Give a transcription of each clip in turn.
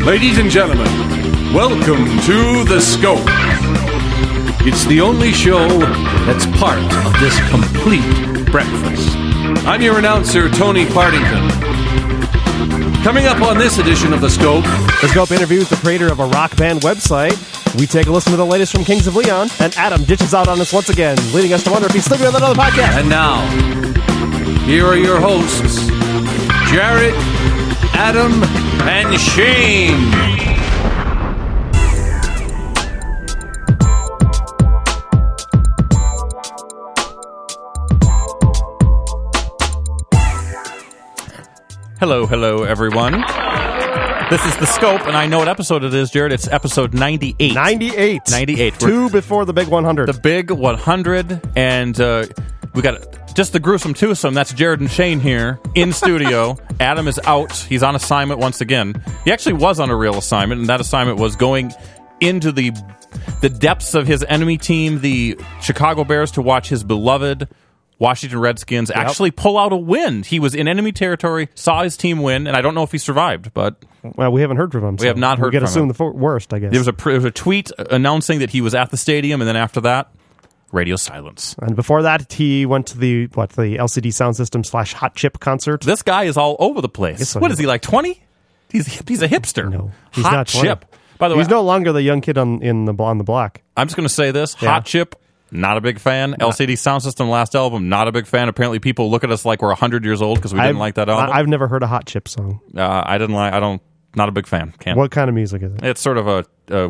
Ladies and gentlemen, welcome to The Scope. It's the only show that's part of this complete breakfast. I'm your announcer, Tony Partington. Coming up on this edition of The Scope... The Scope interviews the creator of a rock band website. We take a listen to the latest from Kings of Leon, and Adam ditches out on us once again, leading us to wonder if he's sleeping on another podcast. And now, here are your hosts, Jared, Adam, and Shane. Hello, everyone. This is The Scope, and I know what episode it is, Jared. It's episode 98. 98. Two before the big 100. The big 100, and we got just the gruesome twosome. That's Jared and Shane here in studio. Adam is out. He's on assignment once again. He actually was on a real assignment, and that assignment was going into the depths of his enemy team, the Chicago Bears, to watch his beloved Washington Redskins actually pull out a win. He was in enemy territory, saw his team win, and I don't know if he survived, but... Well, we haven't heard from him. We have not heard from him. We can assume the worst, I guess. There was a tweet announcing that he was at the stadium, and then after that, radio silence. And before that, he went to the LCD Sound System / Hot Chip concert. This guy is all over the place. So what is he, like 20? He's a hipster. No, he's Hot not 20. Chip. By the way, he's no longer the young kid on the block. I'm just going to say this. Yeah. Hot Chip, not a big fan. LCD Sound System last album, not a big fan. Apparently people look at us like we're 100 years old because we didn't like that album. I've never heard a Hot Chip song. Not a big fan. What kind of music is it? It's sort of a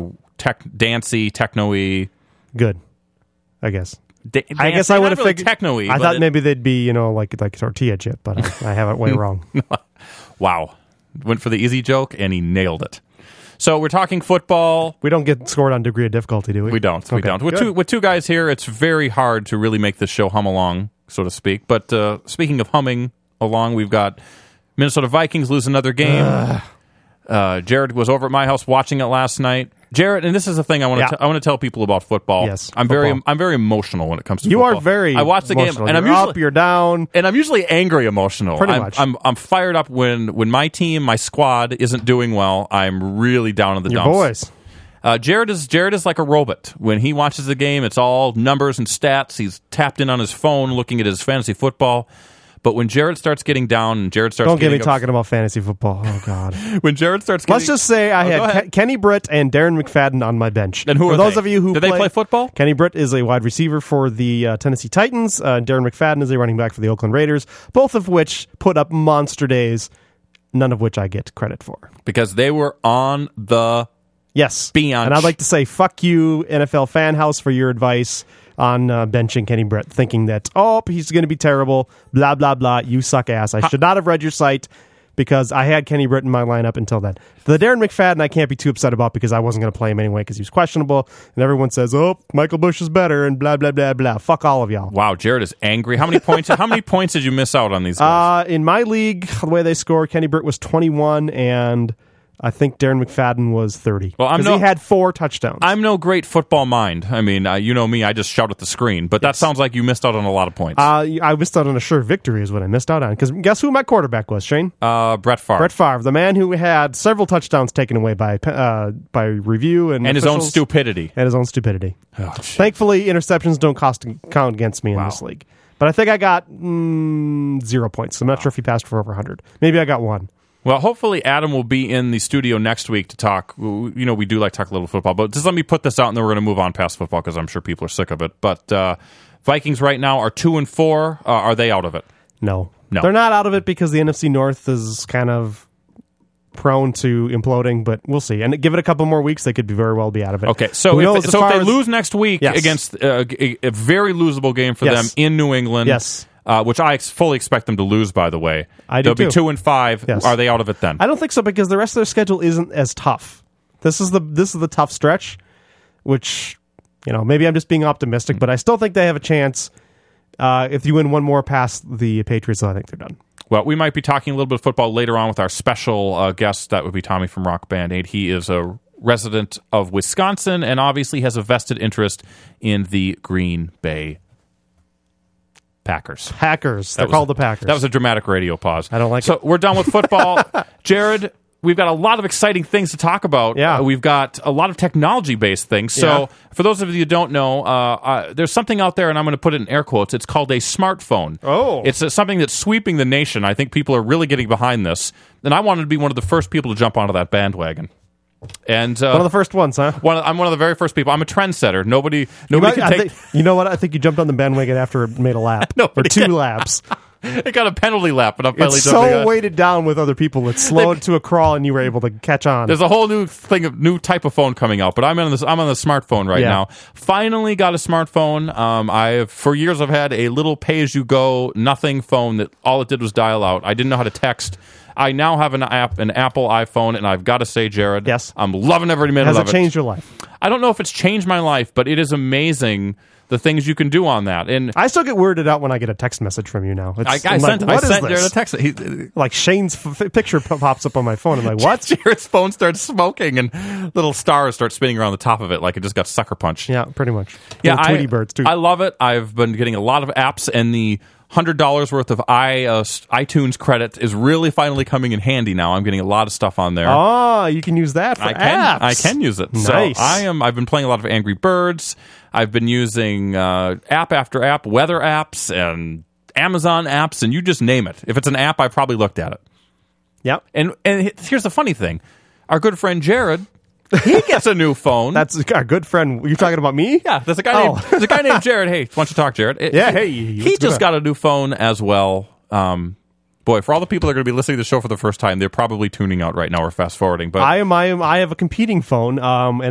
dancey, techno-y. Good, I guess. I guess I would have figured techno-y. I thought maybe they'd be, like tortilla chip, but I have it way wrong. Wow. Went for the easy joke, and he nailed it. So we're talking football. We don't get scored on degree of difficulty, do we? We don't. Okay. We don't. With two guys here, it's very hard to really make this show hum along, so to speak. But speaking of humming along, we've got Minnesota Vikings lose another game. Jared was over at my house watching it last night. Jared, and this is the thing I want to tell people about football. Yes, I'm very emotional when it comes to football. You are very. I watch the emotional. game, and you're up, you're down, and I'm usually angry emotional. Pretty much. I'm fired up when my team, my squad, isn't doing well. I'm really down in the your dumps. boys. Jared is like a robot. When he watches the game, it's all numbers and stats. He's tapped in on his phone, looking at his fantasy football. But when Jared starts getting down and Jared starts don't get me talking about fantasy football. Oh God! When Jared starts, getting... let's just say I had Kenny Britt and Darren McFadden on my bench. And who for are those they? of you who did they play football? Kenny Britt is a wide receiver for the Tennessee Titans. Darren McFadden is a running back for the Oakland Raiders. Both of which put up monster days. None of which I get credit for because they were on the bench. And I'd like to say fuck you, NFL Fan House, for your advice on benching Kenny Britt, thinking that, he's going to be terrible, blah, blah, blah, you suck ass. I should not have read your site because I had Kenny Britt in my lineup until then. The Darren McFadden I can't be too upset about because I wasn't going to play him anyway because he was questionable, and everyone says, Michael Bush is better, and blah, blah, blah, blah. Fuck all of y'all. Wow, Jared is angry. How many points did you miss out on these guys? In my league, the way they scored, Kenny Britt was 21, and I think Darren McFadden was 30. Well, he had 4 touchdowns. I'm no great football mind. I mean, you know me, I just shout at the screen. But that sounds like you missed out on a lot of points. I missed out on a sure victory is what I missed out on. Because guess who my quarterback was, Shane? Brett Favre. Brett Favre, the man who had several touchdowns taken away by review and his own stupidity. And his own stupidity. Oh, thankfully, interceptions don't count against me in this league. But I think I got 0 points. I'm not sure if he passed for over 100. Maybe I got 1. Well, hopefully Adam will be in the studio next week to talk. We do like to talk a little football, but just let me put this out, and then we're going to move on past football because I'm sure people are sick of it. But Vikings right now are 2-4. Are they out of it? No. They're not out of it because the NFC North is kind of prone to imploding, but we'll see. And give it a couple more weeks, they could very well be out of it. Okay, so if they lose next week against a very losable game for them in New England, which I fully expect them to lose, by the way. I do They'll be 2-5. Yes. Are they out of it then? I don't think so because the rest of their schedule isn't as tough. This is the tough stretch, which maybe I'm just being optimistic, but I still think they have a chance. If you win one more past the Patriots, I think they're done. Well, we might be talking a little bit of football later on with our special guest. That would be Tommy from Rock Band 8. He is a resident of Wisconsin and obviously has a vested interest in the Green Bay Packers. They're called the Packers. That was a dramatic radio pause. I don't like it. So we're done with football. Jared, we've got a lot of exciting things to talk about. Yeah. We've got a lot of technology-based things. So for those of you who don't know, there's something out there, and I'm going to put it in air quotes. It's called a smartphone. Oh. It's something that's sweeping the nation. I think people are really getting behind this. And I wanted to be one of the first people to jump onto that bandwagon. And one of the first ones, huh? I'm one of the very first people. I'm a trendsetter. Nobody can take... You know what? I think you jumped on the bandwagon after it made a lap. Or 2 laps. It got a penalty lap, and I'm finally it's jumping so on. weighted down with other people. It slowed to a crawl, and you were able to catch on. There's a whole new type of phone coming out, but I'm on the smartphone right now. Finally got a smartphone. For years I've had a little pay-as-you-go nothing phone that all it did was dial out. I didn't know how to text. I now have an Apple iPhone, and I've got to say, Jared, yes, I'm loving every minute of it. Has it changed your life? I don't know if it's changed my life, but it is amazing the things you can do on that. And I still get weirded out when I get a text message from you now. I sent Jared a text. Like Shane's picture pops up on my phone. I'm like, what? Jared's phone starts smoking, and little stars start spinning around the top of it like it just got sucker punched. Yeah, pretty much. Yeah, Tweety birds too. I love it. I've been getting a lot of apps, and the $100 worth of iTunes credit is really finally coming in handy now. I'm getting a lot of stuff on there. Oh, you can use that for apps. I can use it. Nice. So I've been playing a lot of Angry Birds. I've been using app after app, weather apps and Amazon apps, and you just name it. If it's an app, I've probably looked at it. Yep. And here's the funny thing. Our good friend Jared, he gets a new phone. That's our good friend. You're talking about me? Yeah, there's a guy named Jared. Hey, why don't you talk, Jared? He just got a new phone as well. Boy, for all the people that are going to be listening to the show for the first time, they're probably tuning out right now or fast forwarding. But I have a competing phone, and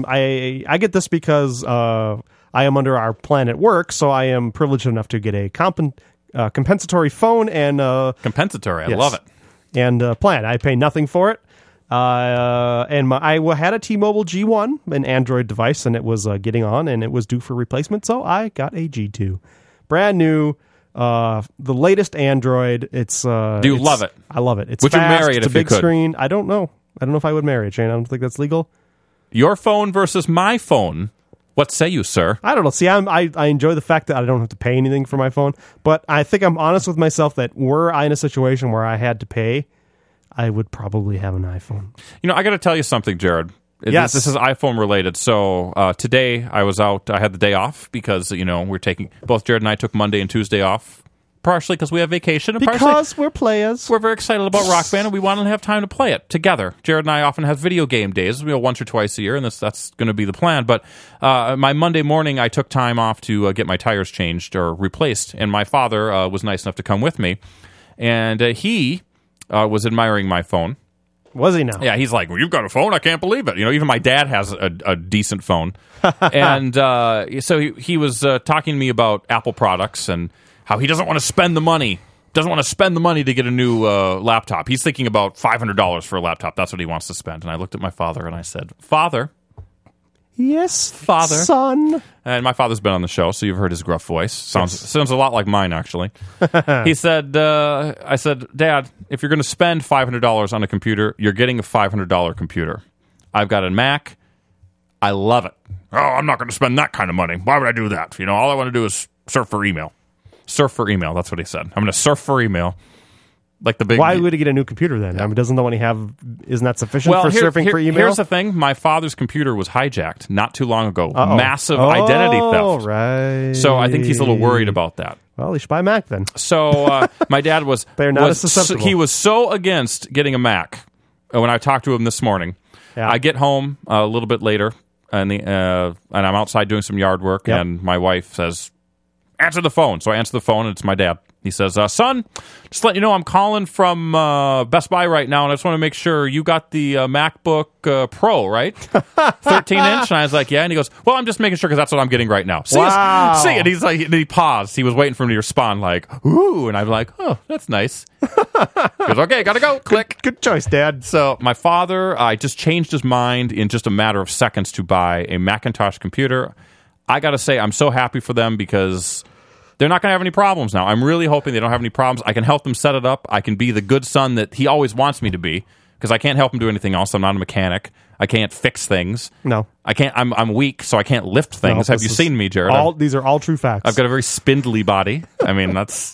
I get this because I am under our plan at work, so I am privileged enough to get a compensatory phone and compensatory. I love it. And plan. I pay nothing for it. And I had a T-Mobile G1, an Android device, and it was getting on, and it was due for replacement, so I got a G2, brand new. The latest Android. It's do you love it? I love it. It's would fast, you marry it it's if a big you could? Screen. I don't know if I would marry it, Shane. I don't think that's legal. Your phone versus my phone. What say you, sir? I don't know. See, I enjoy the fact that I don't have to pay anything for my phone, but I think I'm honest with myself that were I in a situation where I had to pay, I would probably have an iPhone. You know, I got to tell you something, Jared. Yes. This is iPhone related. So today I was out. I had the day off because, both Jared and I took Monday and Tuesday off, partially because we have vacation. And because we're players. We're very excited about Rock Band, and we want to have time to play it together. Jared and I often have video game days, once or twice a year, and that's going to be the plan. But my Monday morning, I took time off to get my tires changed or replaced, and my father was nice enough to come with me. And he was admiring my phone. Was he now? Yeah, he's like, well, you've got a phone? I can't believe it. Even my dad has a decent phone. And so he was talking to me about Apple products and how he doesn't want to spend the money. Doesn't want to spend the money to get a new laptop. He's thinking about $500 for a laptop. That's what he wants to spend. And I looked at my father and I said, Father. Yes, Father. Son. And my father's been on the show, so you've heard his gruff voice. Sounds a lot like mine, actually. He said, I said, Dad, if you're going to spend $500 on a computer, you're getting a $500 computer. I've got a Mac. I love it. Oh, I'm not going to spend that kind of money. Why would I do that? All I want to do is surf for email. Surf for email. That's what he said. I'm going to surf for email. Like the big. Why would he get a new computer then? I mean, doesn't the one he have isn't that sufficient for surfing for email? Here's the thing: my father's computer was hijacked not too long ago. Massive identity theft. Right. So I think he's a little worried about that. Well, he should buy a Mac then. So my dad was. They're not as susceptible. He was so against getting a Mac. When I talked to him this morning, I get home a little bit later, and I'm outside doing some yard work, and my wife says, "Answer the phone." So I answer the phone, and it's my dad. He says, son, just letting you know I'm calling from Best Buy right now, and I just want to make sure you got the MacBook Pro, right? 13-inch? And I was like, yeah. And he goes, well, I'm just making sure because that's what I'm getting right now. See, and he's like, and he paused. He was waiting for me to respond like, ooh. And I'm like, oh, that's nice. He goes, okay, gotta go. Click. Good choice, Dad. So my father just changed his mind in just a matter of seconds to buy a Macintosh computer. I got to say, I'm so happy for them because they're not going to have any problems now. I'm really hoping they don't have any problems. I can help them set it up. I can be the good son that he always wants me to be because I can't help him do anything else. I'm not a mechanic. I can't fix things. No. I can't. I'm weak, so I can't lift things. No, Have you seen me, Jared? These are all true facts. I've got a very spindly body. I mean,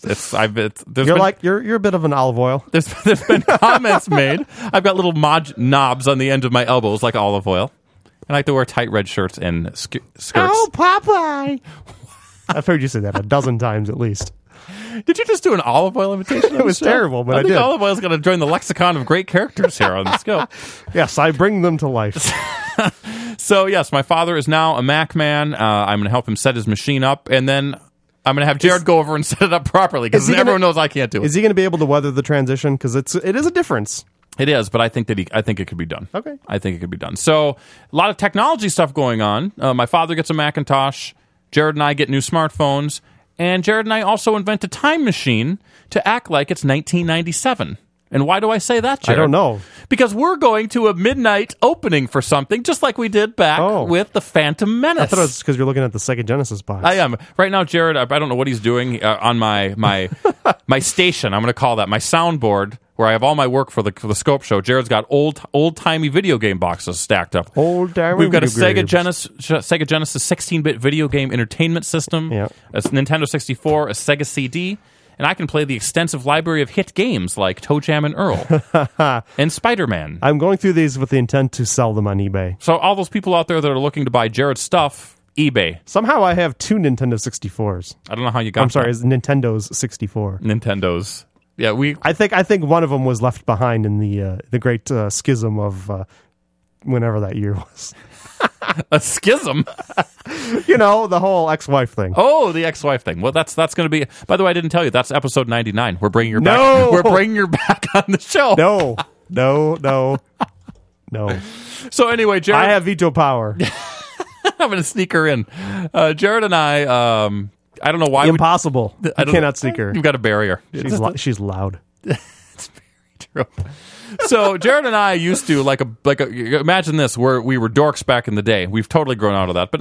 you're a bit of an olive oil. There's been comments made. I've got little knobs on the end of my elbows like olive oil. I like to wear tight red shirts and skirts. Oh, Popeye! I've heard you say that a dozen times at least. Did you just do an olive oil imitation? It was terrible, but I think did. Olive oil is going to join the lexicon of great characters here on the Scope. Yes, I bring them to life. So, yes, my father is now a Mac man. I'm going to help him set his machine up, and then I'm going to have Jared go over and set it up properly, because everyone knows I can't do it. Is he going to be able to weather the transition? Because it is a difference. It is, but I think it could be done. Okay. I think it could be done. So, a lot of technology stuff going on. My father gets a Macintosh. Jared and I get new smartphones. And Jared and I also invent a time machine to act like it's 1997. And why do I say that, Jared? I don't know. Because we're going to a midnight opening for something, just like we did back with the Phantom Menace. I thought it was because you're looking at the Sega Genesis box. I am. Right now, Jared, I don't know what he's doing on my my station. I'm going to call that my soundboard, where I have all my work for the Scope Show. Jared's got old-timey video game boxes stacked up. Old-timey We've got a video Sega Genesis 16-bit video game entertainment system, a Nintendo 64, a Sega CD, and I can play the extensive library of hit games like Toe Jam and Earl and Spider-Man. I'm going through these with the intent to sell them on eBay. So all those people out there that are looking to buy Jared's stuff, eBay. Somehow I have 2 Nintendo 64s. I don't know how you got I'm sorry, it's Nintendo's 64. Nintendo's. Yeah, I think one of them was left behind in the great schism of whenever that year was. A schism? You know, the whole ex-wife thing. Oh, the ex-wife thing. Well, that's going to be. By the way, I didn't tell you. That's episode 99. We're bringing her back. No! We're bringing her back on the show. No. So anyway, Jared, I have veto power. I'm going to sneak her in. Jared and I. I don't know why. Impossible. You cannot sneak her. You've got a barrier. She's loud. It's very true. So Jared and I used to imagine this, where we were dorks back in the day. We've totally grown out of that. But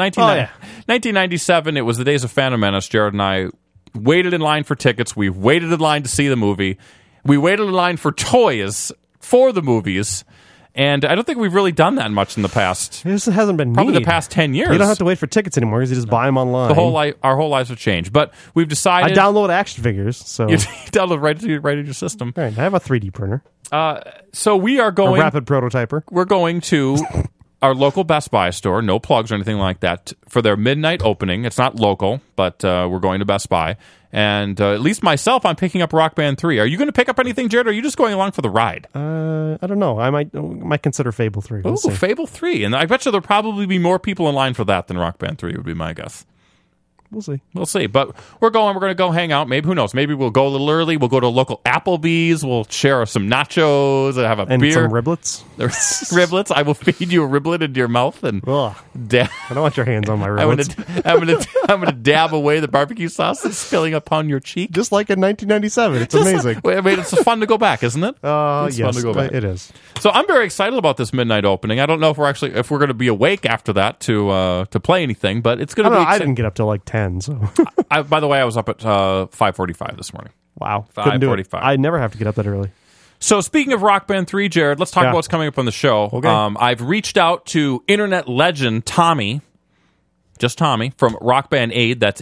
1997, it was the days of Phantom Menace. Jared and I waited in line for tickets. We waited in line to see the movie. We waited in line for toys for the movies. And I don't think we've really done that much in the past. This hasn't been probably the past 10 years. You don't have to wait for tickets anymore because you just buy them online. Our whole lives have changed. But we've decided. I download action figures, so you download right in your system. Right, I have a 3D printer. So we are going a rapid prototyper. We're going to our local Best Buy store. No plugs or anything like that for their midnight opening. It's not local, but we're going to Best Buy. And at least myself, I'm picking up Rock Band 3. Are you going to pick up anything, Jared, or are you just going along for the ride? I don't know. I might consider Fable 3. Oh, Fable 3. And I bet you there'll probably be more people in line for that than Rock Band 3 would be my guess. We'll see. But we're going to go hang out. Maybe, who knows? Maybe we'll go a little early. We'll go to a local Applebee's. We'll share some nachos and have a beer. And some riblets. Riblets. I will feed you a riblet into your mouth. And I don't want your hands on my riblets. I'm gonna dab away the barbecue sauce that's spilling upon your cheek. Just like in 1997. It's amazing. I mean, it's fun to go back, isn't it? It's fun to go back. It is. So I'm very excited about this midnight opening. I don't know if we're going to be awake after that to play anything, but it's going to be. I didn't get up till like 10. So. By the way, I was up at 5:45 this morning. Wow, 5:45. I never have to get up that early. So speaking of Rock Band 3, Jared, let's talk about what's coming up on the show. Okay. I've reached out to internet legend Tommy, just Tommy, from Rock Band Aid. That's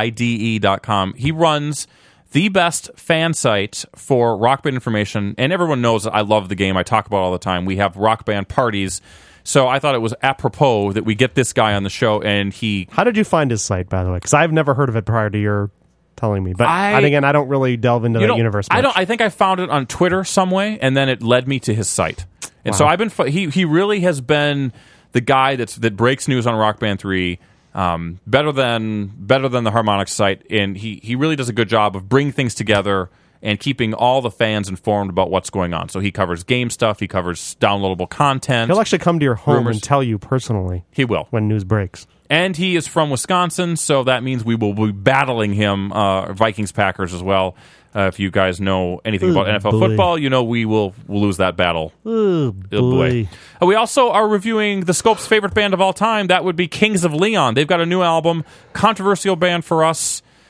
AIDE.com. He runs the best fan site for Rock Band information, and everyone knows that I love the game. I talk about it all the time. We have Rock Band parties. So I thought it was apropos that we get this guy on the show, and he... How did you find his site, by the way? Because I've never heard of it prior to your telling me. But again, I don't really delve into that universe much. I think I found it on Twitter some way, and then it led me to his site. And so I've been... He really has been the guy that breaks news on Rock Band 3 better than the Harmonix site, and he really does a good job of bringing things together and keeping all the fans informed about what's going on. So he covers game stuff, he covers downloadable content. He'll actually come to your home and tell you personally. He will. When news breaks. And he is from Wisconsin, so that means we will be battling him, Vikings-Packers as well. If you guys know anything about NFL football, you know we'll lose that battle. Oh, boy. We also are reviewing the Scope's favorite band of all time. That would be Kings of Leon. They've got a new album, controversial band for us.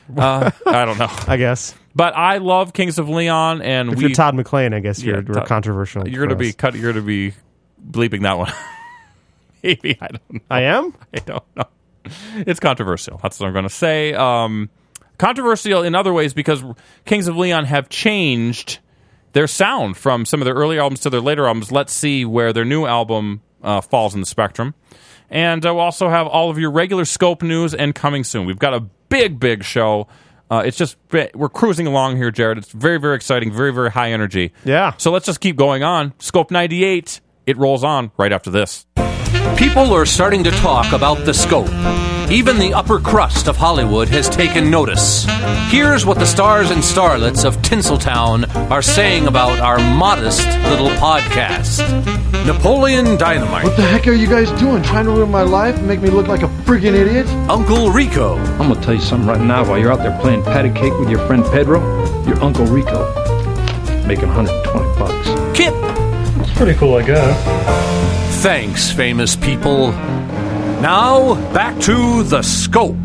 I don't know. I guess. But I love Kings of Leon, and if you're Todd McClain, I guess you're controversial. You're going to be bleeping that one. Maybe, I don't know. I am? I don't know. It's controversial. That's what I'm going to say. Controversial in other ways because Kings of Leon have changed their sound from some of their early albums to their later albums. Let's see where their new album falls in the spectrum. And we'll also have all of your regular Scope news and coming soon. We've got a big show. It's just, we're cruising along here, Jared. It's very, very exciting, very, very high energy. Yeah. So let's just keep going on. Scope 98, it rolls on right after this. People are starting to talk about the Scope. Even the upper crust of Hollywood has taken notice. Here's what the stars and starlets of Tinseltown are saying about our modest little podcast. Napoleon Dynamite. What the heck are you guys doing? Trying to ruin my life and make me look like a friggin' idiot? Uncle Rico. I'm gonna tell you something right now. While you're out there playing patty cake with your friend Pedro, your Uncle Rico making $120. Kip. It's pretty cool, I guess. Thanks, famous people. Now, back to the Scope.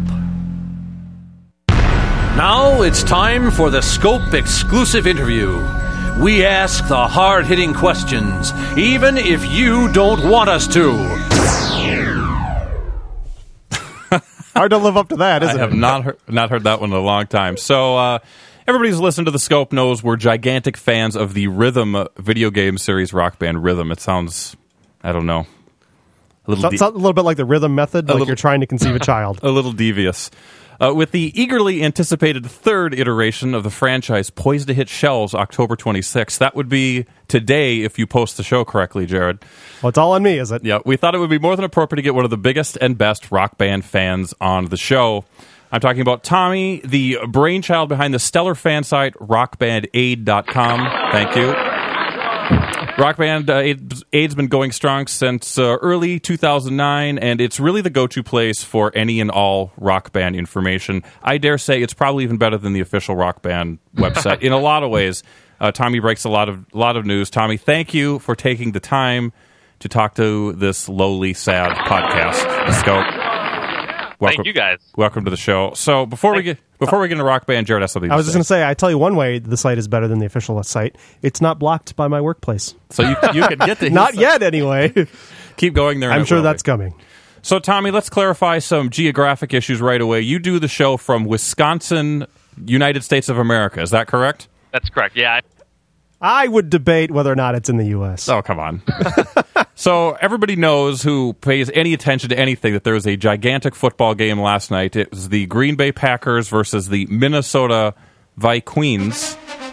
Now it's time for the Scope exclusive interview. We ask the hard-hitting questions, even if you don't want us to. Hard to live up to that, isn't it? I have not heard that one in a long time. So, everybody who's listened to the Scope knows we're gigantic fans of the Rhythm video game series Rock Band Rhythm. It sounds, I don't know, a little bit like the Rhythm Method, like you're trying to conceive a child. A little devious. With the eagerly anticipated third iteration of the franchise poised to hit shelves October 26th. That would be today if you post the show correctly, Jared. Well, it's all on me, is it? Yeah, we thought it would be more than appropriate to get one of the biggest and best Rock Band fans on the show. I'm talking about Tommy, the brainchild behind the stellar fan site, rockbandaid.com. Thank you. Rock Band Aid's been going strong since early 2009, and it's really the go-to place for any and all Rock Band information. I dare say it's probably even better than the official Rock Band website in a lot of ways. Tommy breaks a lot of news. Tommy, thank you for taking the time to talk to this lowly, sad podcast. Let's go. Thank you, guys. Welcome to the show. So before we get into Rock Band, Jared has something to say. I was just going to say, I tell you one way the site is better than the official site. It's not blocked by my workplace. So you can get to not yet, anyway. Keep going there. I'm sure that's coming. So, Tommy, let's clarify some geographic issues right away. You do the show from Wisconsin, United States of America. Is that correct? That's correct, yeah. I would debate whether or not it's in the U.S. Oh, come on. So everybody knows who pays any attention to anything that there was a gigantic football game last night. It was the Green Bay Packers versus the Minnesota Vikings.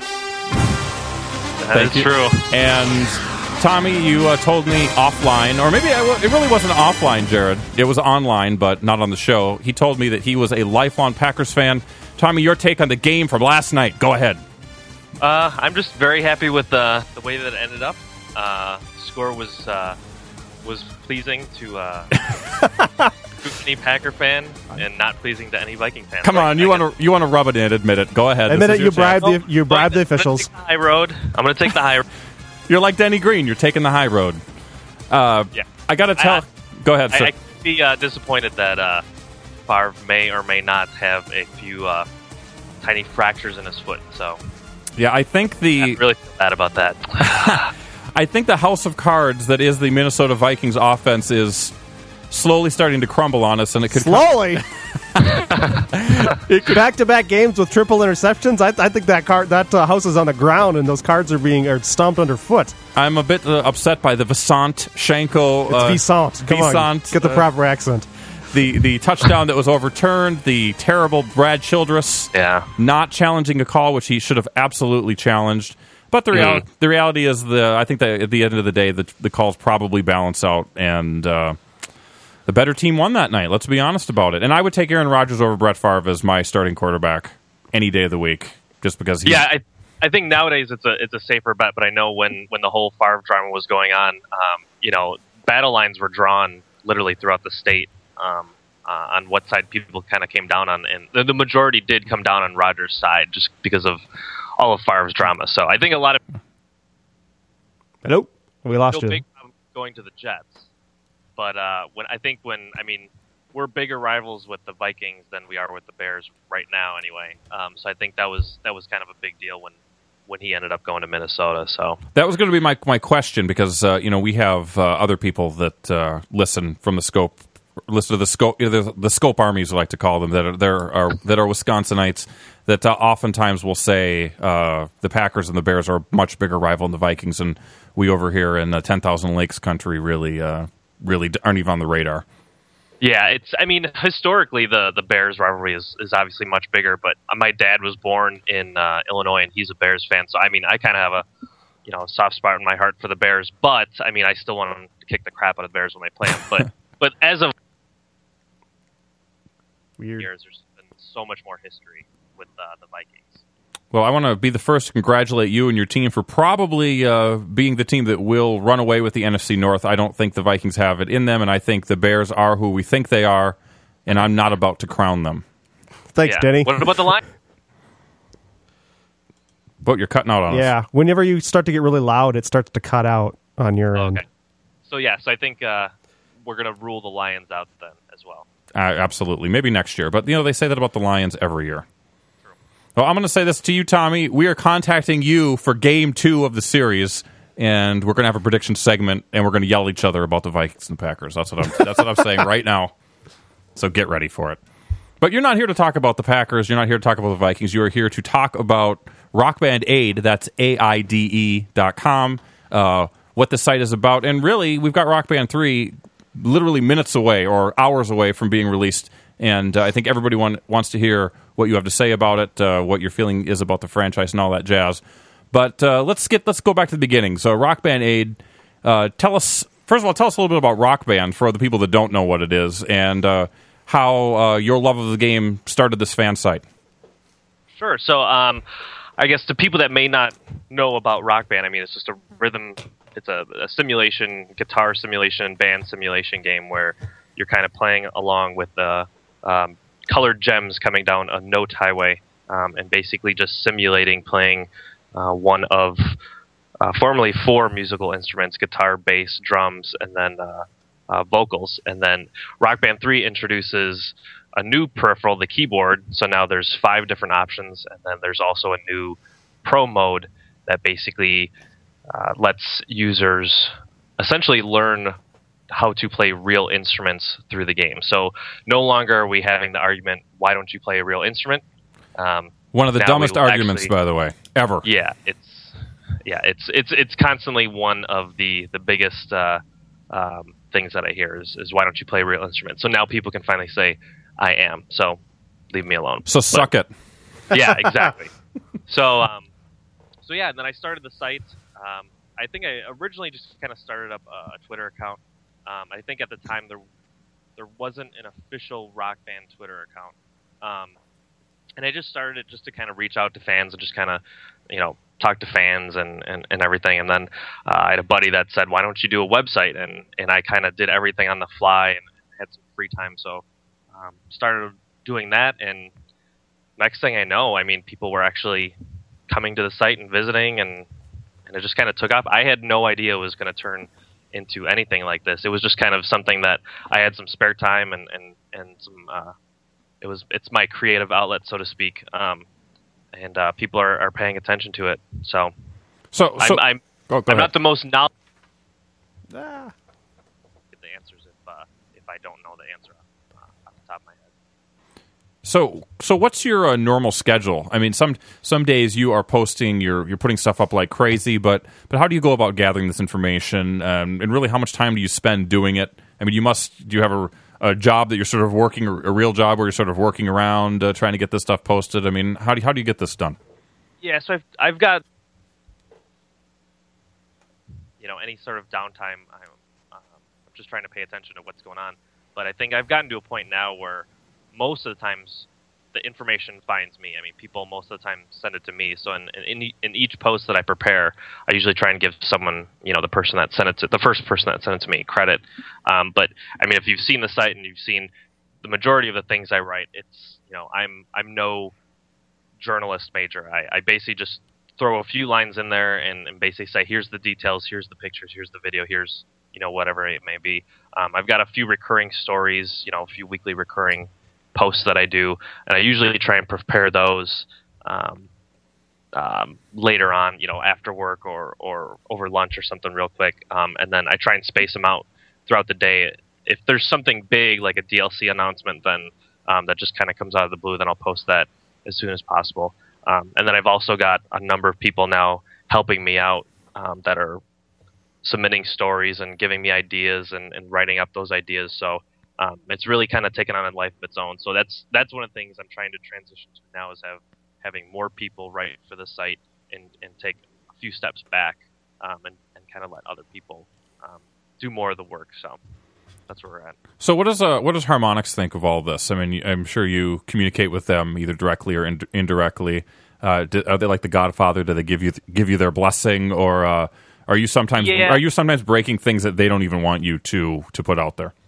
That is true. And Tommy, you told me offline, or maybe it really wasn't offline, Jared. It was online, but not on the show. He told me that he was a lifelong Packers fan. Tommy, your take on the game from last night. Go ahead. I'm just very happy with the way that it ended up. The score was pleasing to any Packer fan and not pleasing to any Viking fan. Come on, you want to rub it in? Admit it. Go ahead. Admit it. You bribed the officials. I'm going to take the high road. You're like Denny Green. You're taking the high road. Yeah. I got to tell. Go ahead. I could be disappointed that Favre may or may not have a few tiny fractures in his foot. So. Yeah, I think I really feel bad about that. I think the house of cards that is the Minnesota Vikings offense is slowly starting to crumble on us, and it could slowly. Back-to-back games with triple interceptions. I think that house is on the ground, and those cards are stomped underfoot. I'm a bit upset by the Visant Shanko. It's Visant. Come on, get the proper accent. The touchdown that was overturned, the terrible Brad Childress not challenging a call, which he should have absolutely challenged. But the reality is, I think that at the end of the day, the calls probably balance out, and the better team won that night. Let's be honest about it. And I would take Aaron Rodgers over Brett Favre as my starting quarterback any day of the week, just because he's... Yeah, I think nowadays it's a safer bet, but I know when the whole Favre drama was going on, battle lines were drawn literally throughout the state. On what side people kind of came down on, and the majority did come down on Rodgers' side just because of all of Favre's drama. So I think a lot of Hello, we lost you. Big going to the Jets, but when we're bigger rivals with the Vikings than we are with the Bears right now, anyway. So I think that was kind of a big deal when he ended up going to Minnesota. So that was going to be my question, because we have other people that listen from the Scope, listen to the Scope, the Scope armies, we like to call them, that are Wisconsinites, that oftentimes will say the Packers and the Bears are a much bigger rival than the Vikings, and we over here in 10,000 Lakes country really aren't even on the radar. Yeah, historically the Bears rivalry is obviously much bigger, but my dad was born in Illinois and he's a Bears fan, so I kind of have a soft spot in my heart for the Bears, but I still want them to kick the crap out of the Bears when they play them. But as of years, there's been so much more history with the Vikings. Well, I want to be the first to congratulate you and your team for probably being the team that will run away with the NFC North. I don't think the Vikings have it in them, and I think the Bears are who we think they are, and I'm not about to crown them. Thanks, Denny. What about the line? But you're cutting out on us. Yeah, whenever you start to get really loud, it starts to cut out on your end. Okay. So I think we're going to rule the Lions out then as well. Absolutely. Maybe next year. But, they say that about the Lions every year. Well, I'm going to say this to you, Tommy. We are contacting you for Game 2 of the series, and we're going to have a prediction segment, and we're going to yell at each other about the Vikings and the Packers. That's what I'm saying right now. So get ready for it. But you're not here to talk about the Packers. You're not here to talk about the Vikings. You are here to talk about Rock Band Aid. That's AIDE.com, what the site is about. And really, we've got Rock Band 3 literally minutes away or hours away from being released. And I think everybody wants to hear what you have to say about it, what your feeling is about the franchise and all that jazz. But let's go back to the beginning. So Rock Band Aid, tell us a little bit about Rock Band for the people that don't know what it is, and how your love of the game started this fan site. Sure. So I guess to people that may not know about Rock Band, it's just a rhythm. It's a simulation, guitar simulation, band simulation game where you're kind of playing along with the colored gems coming down a note highway, and basically just simulating playing one of formerly 4 musical instruments: guitar, bass, drums, and then vocals. And then Rock Band 3 introduces a new peripheral, the keyboard. So now there's 5 different options, and then there's also a new pro mode that basically lets users essentially learn how to play real instruments through the game. So no longer are we having the argument, why don't you play a real instrument? One of the dumbest arguments, by the way, ever. Yeah, it's constantly one of the biggest things that I hear is why don't you play a real instrument? So now people can finally say, I am. So leave me alone. So suck it. Yeah, exactly. So and then I started the site. I think I originally just kind of started up a Twitter account. I think at the time there wasn't an official Rock Band Twitter account. And I just started it just to kind of reach out to fans and just kind of, talk to fans and everything. And then I had a buddy that said, why don't you do a website? And I kind of did everything on the fly and had some free time. So started doing that. And next thing I know, people were actually coming to the site and visiting, and it just kind of took off. I had no idea it was going to turn into anything like this. It was just kind of something that I had some spare time and some it's my creative outlet, so to speak, and people are paying attention to it. So I'm not the most knowledgeable. Get the answers if I don't know the answer off the top of my head. So what's your normal schedule? Some days you are posting, you're putting stuff up like crazy, but how do you go about gathering this information? And really, how much time do you spend doing it? Do you have a job that you're sort of working, a real job where you're sort of working around trying to get this stuff posted? How do you get this done? Yeah, so I've got any sort of downtime. I'm just trying to pay attention to what's going on. But I think I've gotten to a point now where most of the times the information finds me. People most of the time send it to me. So in each post that I prepare, I usually try and give someone, the person that sent it to the first person that sent it to me credit. But if you've seen the site and you've seen the majority of the things I write, it's I'm no journalist major. I basically just throw a few lines in there and basically say, here's the details, here's the pictures, here's the video, here's whatever it may be. I've got a few recurring stories, a few weekly recurring posts that I do, and I usually try and prepare those later on, after work or over lunch or something real quick, and then I try and space them out throughout the day. If there's something big like a DLC announcement, then that just kind of comes out of the blue, then I'll post that as soon as possible. And then I've also got a number of people now helping me out that are submitting stories and giving me ideas and writing up those ideas. So it's really kind of taken on a life of its own. So that's one of the things I'm trying to transition to now, is having more people write for the site and take a few steps back and kind of let other people do more of the work. So that's where we're at. So what does Harmonix think of all this? I mean, I'm sure you communicate with them either directly or indirectly. Are they like the Godfather? Do they give you their blessing, or are you sometimes breaking things that they don't even want you to put out there?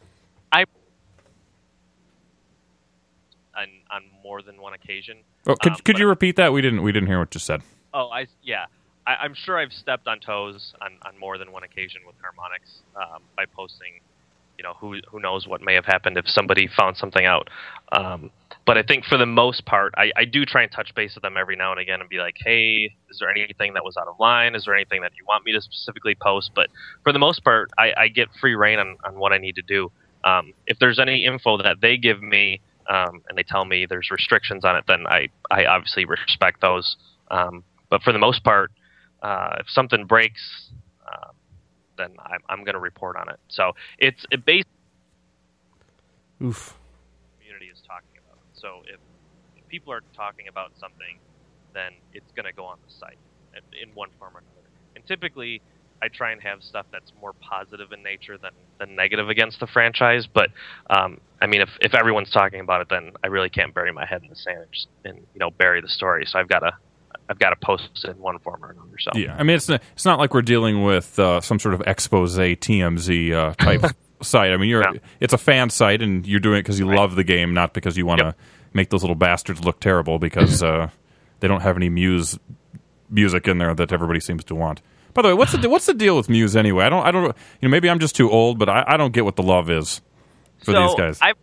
On more than one occasion. Oh, could you repeat that? We didn't hear what you said. Oh, I'm sure I've stepped on toes on more than one occasion with Harmonix by posting. Who knows what may have happened if somebody found something out. But I think for the most part, I do try and touch base with them every now and again and be like, hey, is there anything that was out of line? Is there anything that you want me to specifically post? But for the most part, I get free reign on what I need to do. If there's any info that they give me and they tell me there's restrictions on it, then I obviously respect those. But for the most part, if something breaks, then I'm going to report on it. So it's based. Oof. Community is talking about it. So if people are talking about something, then it's going to go on the site in one form or another. And typically, I try and have stuff that's more positive in nature than negative against the franchise. But if everyone's talking about it, then I really can't bury my head in the sand and bury the story. So I've got to post it in one form or another. So yeah, I mean, it's not like we're dealing with some sort of expose TMZ type site. I mean, it's a fan site, and you're doing it because you love the game, not because you want to make those little bastards look terrible because they don't have any Muse music in there that everybody seems to want. By the way, what's the deal with Muse anyway? I don't. Maybe I'm just too old, but I don't get what the love is for these guys. I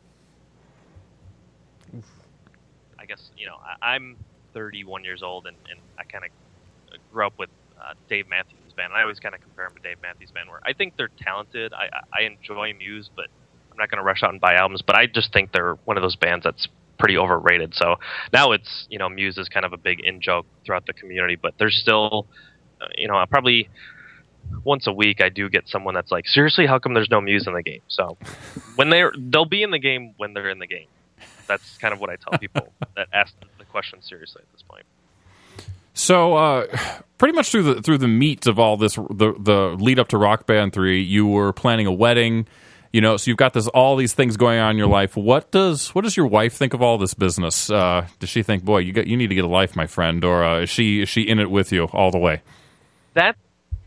guess I'm 31 years old, and I kind of grew up with Dave Matthews Band. And I always kind of compare him to Dave Matthews Band, where I think they're talented. I enjoy Muse, but I'm not going to rush out and buy albums. But I just think they're one of those bands that's pretty overrated. So now it's Muse is kind of a big in-joke throughout the community, but there's still probably once a week I do get someone that's like, seriously, how come there's no Muse in the game? So when they'll be in the game when they're in the game. That's kind of what I tell people that ask the question seriously at this point. So, pretty much through the meat of all this, the lead up to Rock Band 3, you were planning a wedding, so you've got all these things going on in your life. What does your wife think of all this business? Does she think, boy, you need to get a life, my friend, or is she in it with you all the way? That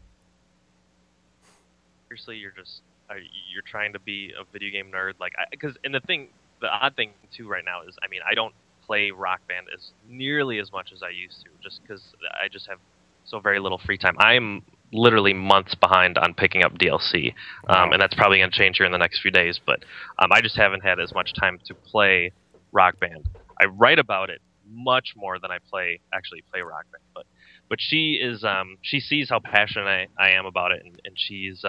seriously, you're trying to be a video game nerd, the odd thing too right now is, I don't play Rock Band as nearly as much as I used to, just because I just have so very little free time. I'm literally months behind on picking up DLC, and that's probably going to change here in the next few days. But I just haven't had as much time to play Rock Band. I write about it much more than I actually play Rock Band. But she is she sees how passionate I am about it, and she's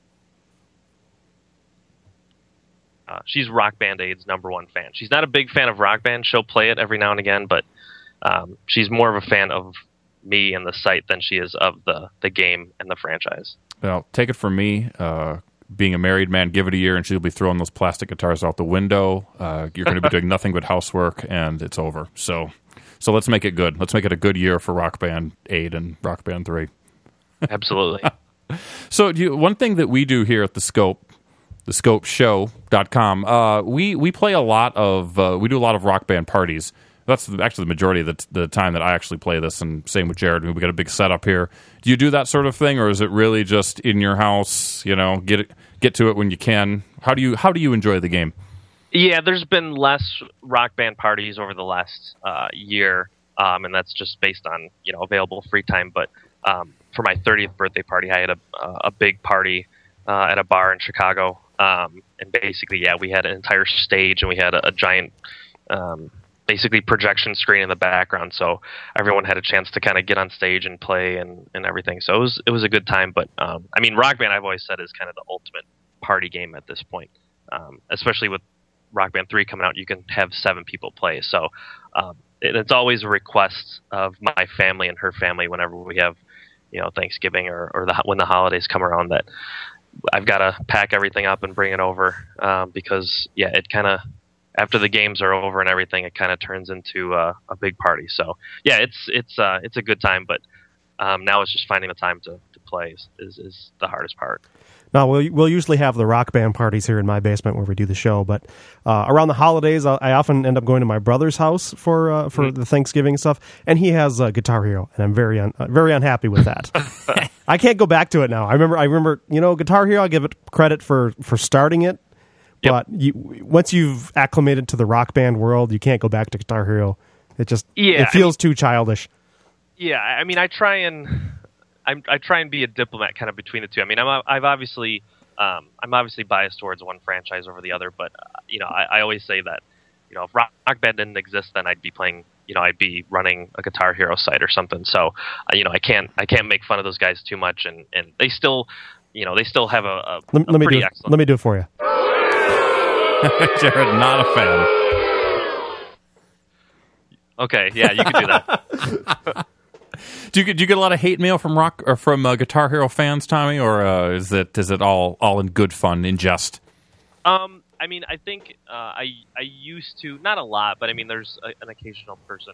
Rock Band Aid's #1 fan. She's not a big fan of Rock Band. She'll play it every now and again, but she's more of a fan of me and the site than she is of the game and the franchise. Well, take it from me. Being a married man, give it a year, and she'll be throwing those plastic guitars out the window. You're going to be doing nothing but housework, and it's over. So let's make it good. Let's make it a good year for Rock Band Aid and Rock Band 3. Absolutely. So one thing that we do here at The Scope, thescopeshow.com, we play a lot of we do a lot of Rock Band parties. That's actually the majority of the time that I actually play this, and same with Jared. We got a big setup here. Do you do that sort of thing, or is it really just in your house? Get to it when you can. How do you enjoy the game? Yeah, there's been less Rock Band parties over the last year, and that's just based on available free time. But for my 30th birthday party, I had a big party at a bar in Chicago. And basically, we had an entire stage, and we had a giant, basically projection screen in the background, so everyone had a chance to kind of get on stage and play and everything. So it was a good time. But I mean, Rock Band, I've always said, is kind of the ultimate party game at this point, especially with Rock Band 3 coming out. You can have 7 people play, so it's always a request of my family and her family whenever we have, Thanksgiving or when the holidays come around, that I've got to pack everything up and bring it over, because it kind of, after the games are over and everything, it kind of turns into a big party. So it's a good time, but now it's just finding the time to play is the hardest part. No, we'll usually have the Rock Band parties here in my basement where we do the show, but around the holidays, I often end up going to my brother's house for the Thanksgiving stuff, and he has Guitar Hero, and I'm very unhappy with that. I can't go back to it now. I remember, Guitar Hero, I give it credit for starting it, but once you've acclimated to the Rock Band world, you can't go back to Guitar Hero. It feels too childish. Yeah, I mean, I try and be a diplomat kind of between the two. I mean, I'm obviously biased towards one franchise over the other, but I always say that if Rock Band didn't exist, then I'd be playing. I'd be running a Guitar Hero site or something. So I can't make fun of those guys too much, and they still have a pretty excellent. Let me do it for you. Jared, not a fan. Okay, yeah, you can do that. Do you get a lot of hate mail from Guitar Hero fans, Tommy, or is it all in good fun, in jest? I mean, I think I used to, not a lot, but I mean, there's an occasional person,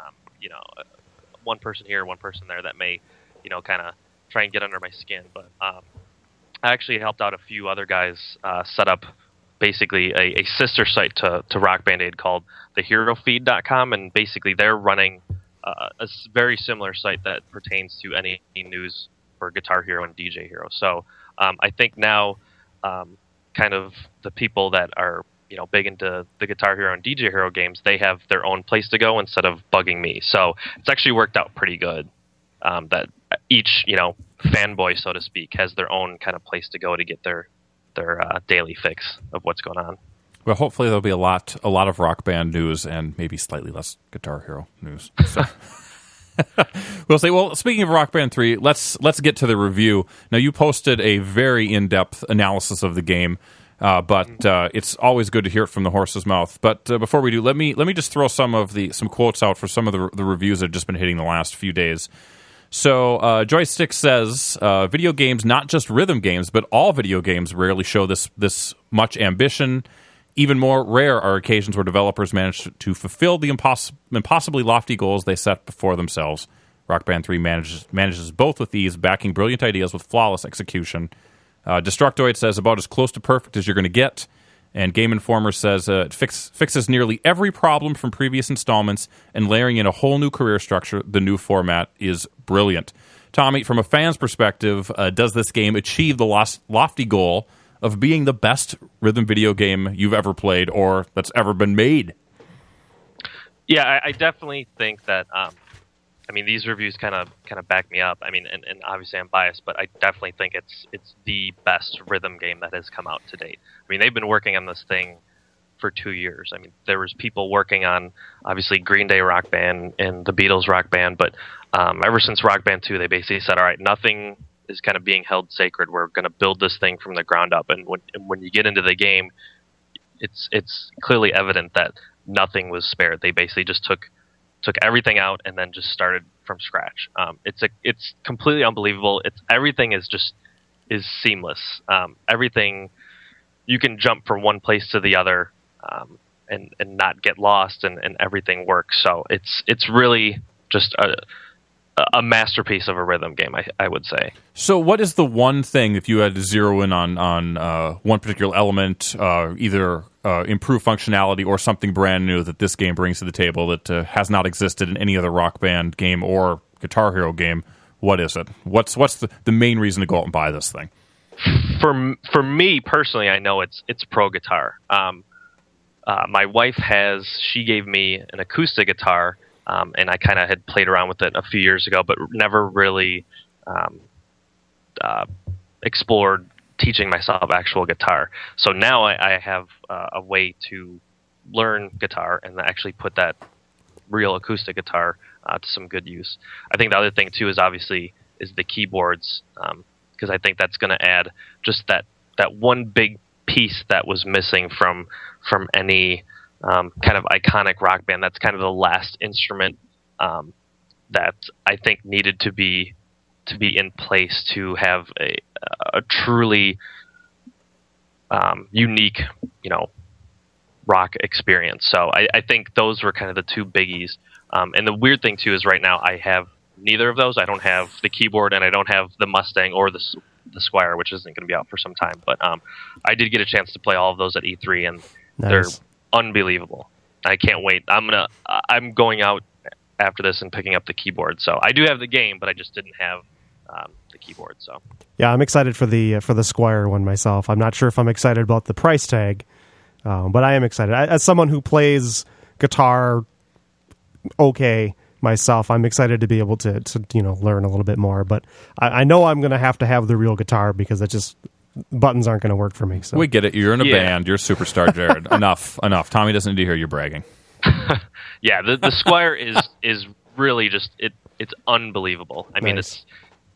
one person here, one person there that may, kind of try and get under my skin. But I actually helped out a few other guys set up basically a sister site to Rock Band Aid called theherofeed.com, and basically they're running a very similar site that pertains to any news for Guitar Hero and DJ Hero. So I think now kind of the people that are big into the Guitar Hero and DJ Hero games, they have their own place to go instead of bugging me. So it's actually worked out pretty good that each fanboy, so to speak, has their own kind of place to go to get their daily fix of what's going on. Well, hopefully there'll be a lot of Rock Band news and maybe slightly less Guitar Hero news. So. We'll say. Well, speaking of Rock Band 3, let's get to the review. Now, you posted a very in-depth analysis of the game, but it's always good to hear it from the horse's mouth. But before we do, let me just throw some quotes out for some of the reviews that have just been hitting the last few days. So Joystick says, video games, not just rhythm games, but all video games rarely show this much ambition. Even more rare are occasions where developers manage to fulfill the impossibly lofty goals they set before themselves. Rock Band 3 manages both with ease, backing brilliant ideas with flawless execution. Destructoid says, about as close to perfect as you're going to get. And Game Informer says, it fixes nearly every problem from previous installments, and layering in a whole new career structure, the new format is brilliant. Tommy, from a fan's perspective, does this game achieve the lofty goal of being the best rhythm video game you've ever played or that's ever been made? Yeah, I definitely think that. I mean, these reviews kind of back me up. I mean, and obviously I'm biased, but I definitely think it's the best rhythm game that has come out to date. I mean, they've been working on this thing for 2 years. I mean, there was people working on obviously Green Day Rock Band and the Beatles Rock Band, but ever since Rock Band 2, they basically said, all right, nothing is kind of being held sacred. We're going to build this thing from the ground up. And when you get into the game, it's clearly evident that nothing was spared. They basically just took everything out and then just started from scratch. It's completely unbelievable. Everything is seamless. Everything, you can jump from one place to the other and not get lost, and everything works. So it's really just a masterpiece of a rhythm game, I would say. So what is the one thing, if you had to zero in on one particular element, either improve functionality or something brand new that this game brings to the table that has not existed in any other Rock Band game or Guitar Hero game, what is it? What's the main reason to go out and buy this thing? For me personally, I know it's Pro Guitar. My wife she gave me an acoustic guitar, and I kind of had played around with it a few years ago, but never really explored teaching myself actual guitar. So now I have a way to learn guitar and actually put that real acoustic guitar to some good use. I think the other thing too is obviously the keyboards, because I think that's going to add just that one big piece that was missing from any kind of iconic rock band. That's kind of the last instrument that I think needed to be in place to have a truly unique, rock experience. So I think those were kind of the two biggies. And the weird thing too is right now I have neither of those. I don't have the keyboard and I don't have the Mustang or the Squier, which isn't going to be out for some time. But I did get a chance to play all of those at E3, and they're unbelievable. I can't wait. I'm going out after this and picking up the keyboard. So I do have the game, but I just didn't have the keyboard. So yeah, I'm excited for the Squier one myself. I'm not sure if I'm excited about the price tag, but I am excited. As someone who plays guitar myself, I'm excited to be able to learn a little bit more. But I know I'm going to have the real guitar because it just buttons aren't going to work for me. So we get it. You're in a band. You're a superstar, Jared. Enough. Tommy doesn't need to hear you bragging. Yeah, the Squier is really just it's unbelievable. I mean, nice.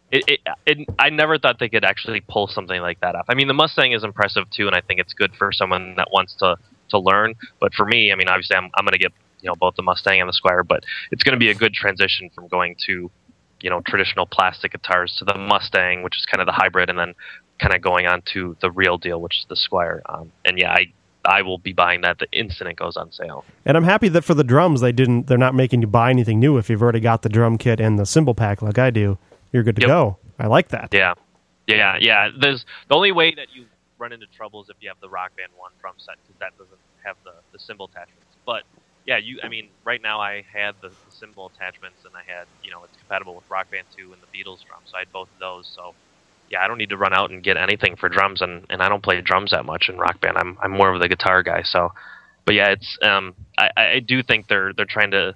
I never thought they could actually pull something like that off. I mean, the Mustang is impressive too, and I think it's good for someone that wants to learn. But for me, I mean, obviously, I'm going to get both the Mustang and the Squier, but it's going to be a good transition from going to traditional plastic guitars to the Mustang, which is kind of the hybrid, and then kind of going on to the real deal, which is the Squier. And yeah, I will be buying that the instant it goes on sale. And I'm happy that for the drums they're not making you buy anything new. If you've already got the drum kit and the cymbal pack like I do, you're good to go. I like that. Yeah. There's the only way that you run into trouble is if you have the Rock Band 1 drum set, because that doesn't have the cymbal attachments. But yeah, right now I had the cymbal attachments, and I had, it's compatible with Rock Band 2 and the Beatles drums, so I had both of those. So yeah, I don't need to run out and get anything for drums, and I don't play drums that much in Rock Band. I'm more of the guitar guy. So, but yeah, it's I do think they're trying to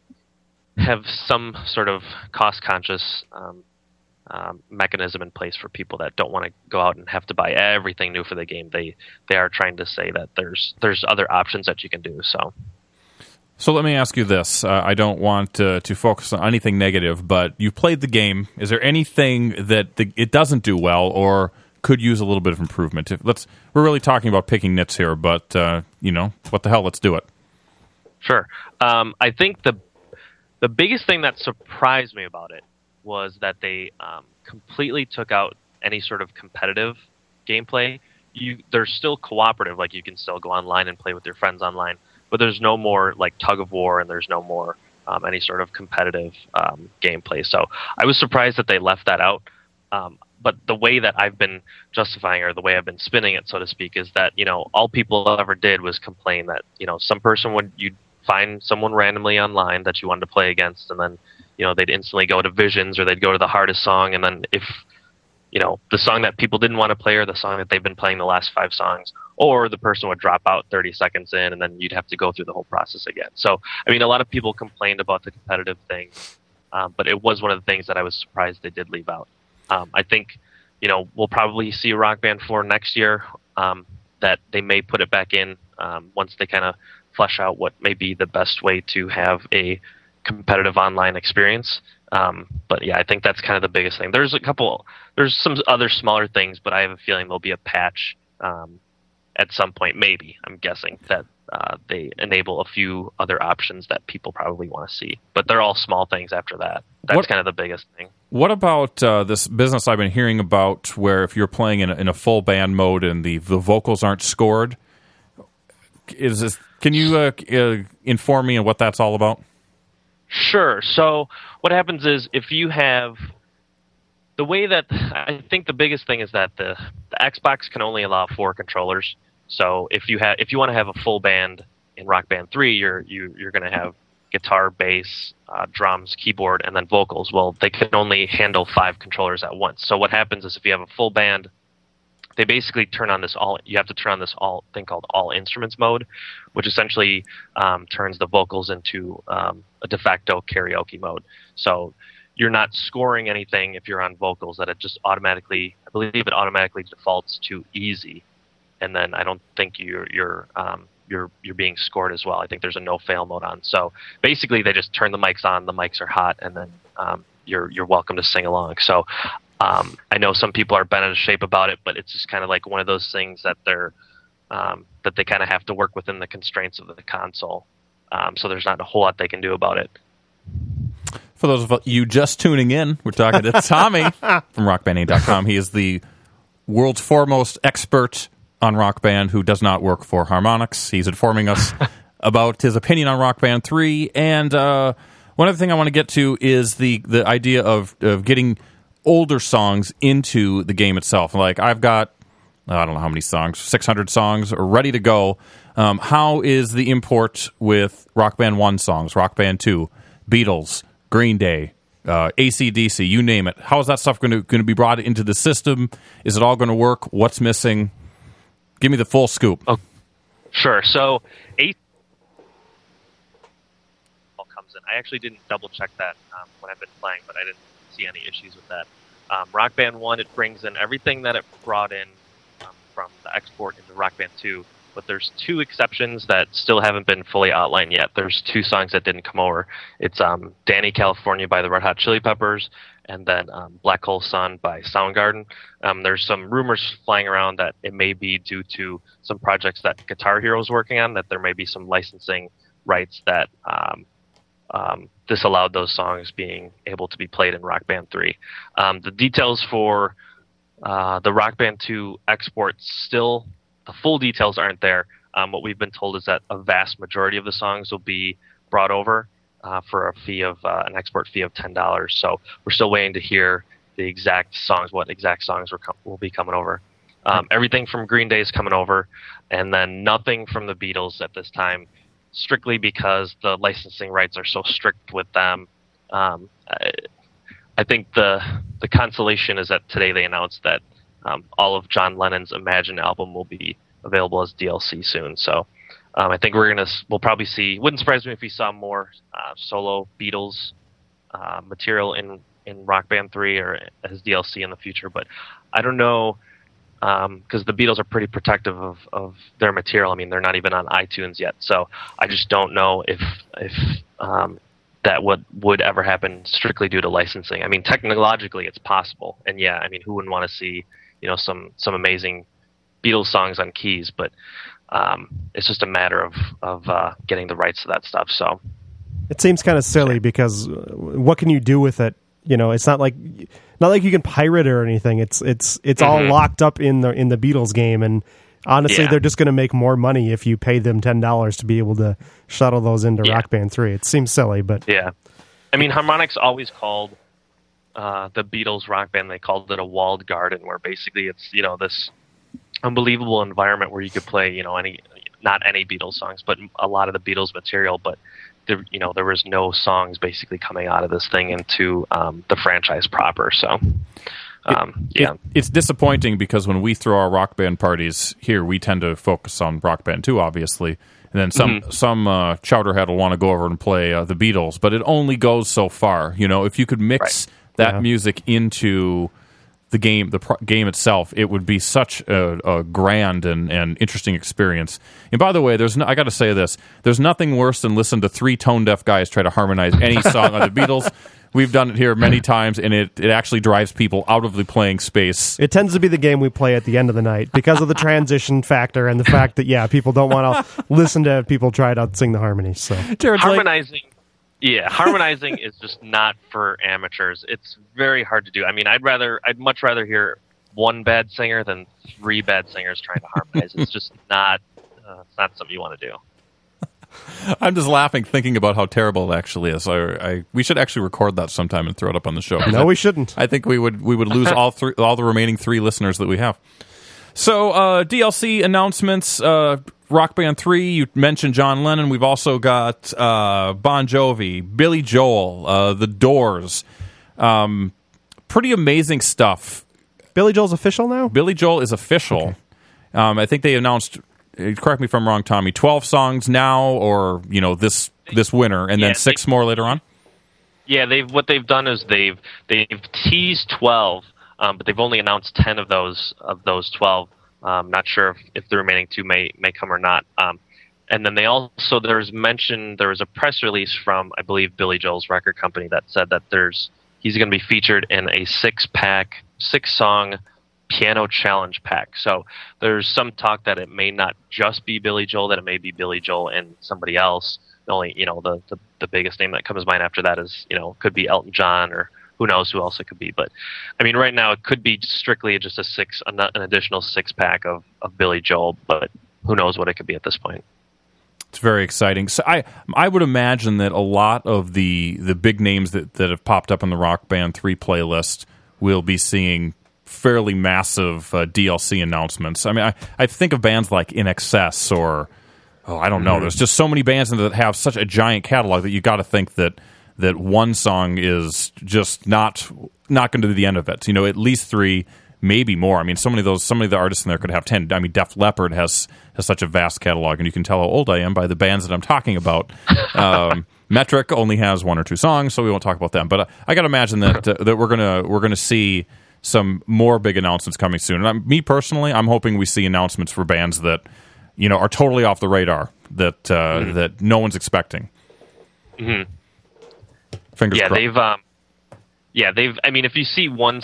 have some sort of cost conscious mechanism in place for people that don't want to go out and have to buy everything new for the game. They are trying to say that there's other options that you can do. So let me ask you this. I don't want to focus on anything negative, but you've played the game. Is there anything that it doesn't do well or could use a little bit of improvement? We're really talking about picking nits here, but what the hell? Let's do it. Sure. I think the biggest thing that surprised me about it was that they completely took out any sort of competitive gameplay. They're still cooperative, like you can still go online and play with your friends online, but there's no more like tug of war, and there's no more any sort of competitive gameplay. So I was surprised that they left that out. But the way that I've been justifying, or the way I've been spinning it, so to speak, is that all people ever did was complain that some person you'd find someone randomly online that you wanted to play against, and then they'd instantly go to Visions, or they'd go to the hardest song, and then if the song that people didn't want to play, or the song that they've been playing the last 5 songs, or the person would drop out 30 seconds in, and then you'd have to go through the whole process again. So, I mean, a lot of people complained about the competitive thing, but it was one of the things that I was surprised they did leave out. I think, we'll probably see Rock Band 4 next year, that they may put it back in once they kind of flesh out what may be the best way to have a competitive online experience. But yeah, I think that's kind of the biggest thing. There's some other smaller things, but I have a feeling there'll be a patch at some point, maybe, I'm guessing, that they enable a few other options that people probably want to see. But they're all small things after that. That's kind of the biggest thing. What about this business I've been hearing about, where if you're playing in a full band mode and the vocals aren't scored, can you inform me on what that's all about? Sure. So what happens is, if you have the way that I think the biggest thing is that the Xbox can only allow 4 controllers. So if you want to have a full band in Rock Band 3, you're going to have guitar, bass, drums, keyboard, and then vocals. Well, they can only handle 5 controllers at once. So what happens is, if you have a full band, they basically you have to turn on this thing called all instruments mode, which essentially turns the vocals into a de facto karaoke mode. So you're not scoring anything if you're on vocals, that it just automatically, I believe it automatically defaults to easy, and then I don't think you're being scored as well. I think there's a no fail mode on. So basically, they just turn the mics on, the mics are hot, and then you're welcome to sing along. So I know some people are bent out of shape about it, but it's just kind of like one of those things that that they kind of have to work within the constraints of the console. So there's not a whole lot they can do about it. For those of you just tuning in, we're talking to Tommy from RockBanding.com. He is the world's foremost expert on Rock Band who does not work for Harmonix. He's informing us about his opinion on Rock Band 3. And one other thing I want to get to is the idea of getting older songs into the game itself. Like, I've got, I don't know how many songs, 600 songs are ready to go. How is the import with Rock Band 1 songs, Rock Band 2, Beatles, Green Day, AC/DC, you name it? How is that stuff going to be brought into the system? Is it all going to work? What's missing? Give me the full scoop. Oh, sure. So, comes in. I actually didn't double check that when I've been playing, but I didn't see any issues with that. Rock Band 1, it brings in everything that it brought in from the export into Rock Band 2, but there's 2 exceptions that still haven't been fully outlined yet. There's 2 songs that didn't come over. It's Danny California by the Red Hot Chili Peppers, and then Black Hole Sun by Soundgarden. There's some rumors flying around that it may be due to some projects that Guitar Hero is working on, that there may be some licensing rights that disallowed those songs being able to be played in Rock Band 3. The details for the Rock Band 2 exports still, the full details aren't there. What we've been told is that a vast majority of the songs will be brought over for a fee of an export fee of $10. So we're still waiting to hear the exact songs, what exact songs will be coming over. Everything from Green Day is coming over, and then nothing from the Beatles at this time, strictly because the licensing rights are so strict with them. I think the consolation is that today they announced that all of John Lennon's Imagine album will be available as DLC soon. So I think we'll probably see. Wouldn't surprise me if we saw more solo Beatles material in Rock Band 3 or as DLC in the future. But I don't know, because the Beatles are pretty protective of their material. I mean, they're not even on iTunes yet, so I just don't know if that would ever happen strictly due to licensing. I mean, technologically, it's possible, and yeah, I mean, who wouldn't want to see some amazing Beatles songs on keys? But it's just a matter of getting the rights to that stuff. So it seems kind of silly because what can you do with it? It's not like you can pirate it or anything. It's all locked up in the Beatles game, and honestly, they're just going to make more money if you pay them $10 to be able to shuttle those into Rock Band 3. It seems silly, but yeah, I mean, Harmonix always called the Beatles Rock Band, they called it a walled garden, where basically it's this unbelievable environment where you could play not any Beatles songs, but a lot of the Beatles material, but there was no songs basically coming out of this thing into the franchise proper. So, it's disappointing because when we throw our Rock Band parties here, we tend to focus on Rock Band 2, obviously, and then some chowderhead will want to go over and play the Beatles, but it only goes so far. If you could mix that music into the game, game itself, it would be such a grand and interesting experience. And by the way, I got to say this: there's nothing worse than listen to 3 tone-deaf guys try to harmonize any song on the Beatles. We've done it here many times, and it actually drives people out of the playing space. It tends to be the game we play at the end of the night because of the transition factor and the fact that people don't want to listen to people try to sing the harmonies. So harmonizing. Yeah, harmonizing is just not for amateurs. It's very hard to do. I mean, I'd much rather hear 1 bad singer than 3 bad singers trying to harmonize. It's just not something you want to do. I'm just laughing thinking about how terrible it actually is. We should actually record that sometime and throw it up on the show. No, we shouldn't. I think we would lose all the remaining 3 listeners that we have. So DLC announcements. Rock Band 3, you mentioned John Lennon. We've also got Bon Jovi, Billy Joel, The Doors. Pretty amazing stuff. Billy Joel's official now? Billy Joel is official. Okay. I think they announced, correct me if I'm wrong, Tommy, 12 songs now or, this winter, and then 6 more later on? Yeah, they've done is they've teased 12, but they've only announced 10 of those 12. Not sure if the remaining 2 may come or not. And then they also there was a press release from, I believe, Billy Joel's record company that said that he's going to be featured in a 6-song piano challenge pack. So there's some talk that it may not just be Billy Joel, that it may be Billy Joel and somebody else. The only, the biggest name that comes to mind after that is, could be Elton John, or who knows who else it could be. But I mean, right now it could be strictly just an additional 6-pack of Billy Joel, but who knows what it could be at this point. It's very exciting. So I would imagine that a lot of the big names that have popped up on the Rock Band 3 playlist will be seeing fairly massive DLC announcements. I mean, I think of bands like In Excess or, I don't know. There's just so many bands that have such a giant catalog that you got to think that one song is just not going to be the end of it. At least 3, maybe more. I mean, so many of the artists in there could have 10. I mean, Def Leppard has such a vast catalog, and you can tell how old I am by the bands that I'm talking about. Metric only has 1 or 2 songs, so we won't talk about them. But I got to imagine that we're gonna see some more big announcements coming soon. And me personally, I'm hoping we see announcements for bands that are totally off the radar, that no one's expecting. Mm-hmm. Fingers crossed. They've. I mean, if you see one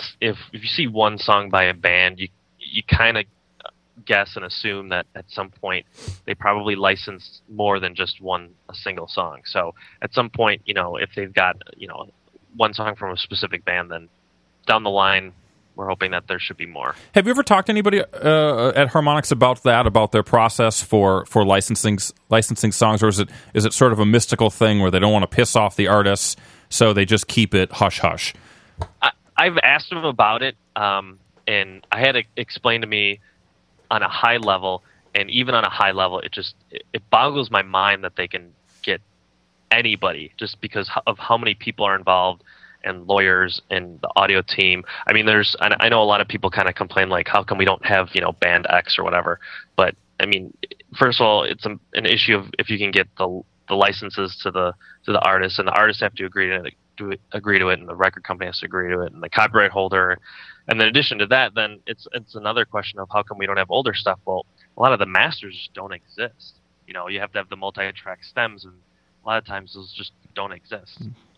song by a band, you kind of guess and assume that at some point they probably licensed more than just a single song. So at some point, if they've got one song from a specific band, then down the line, we're hoping that there should be more. Have you ever talked to anybody at Harmonix about that, about their process for licensing songs, or is it sort of a mystical thing where they don't want to piss off the artists, so they just keep it hush-hush? I've asked them about it, and I had it explained to me on a high level, and even on a high level, it boggles my mind that they can get anybody just because of how many people are involved, and lawyers and the audio team. I mean, I know a lot of people kind of complain, like, how come we don't have, band X or whatever? But I mean, first of all, it's an issue of if you can get the licenses to the artists, and the artists have to agree to it, and the record company has to agree to it, and the copyright holder. And in addition to that, then it's another question of how come we don't have older stuff? Well, a lot of the masters just don't exist. You have to have the multi-track stems, and a lot of times those just don't exist.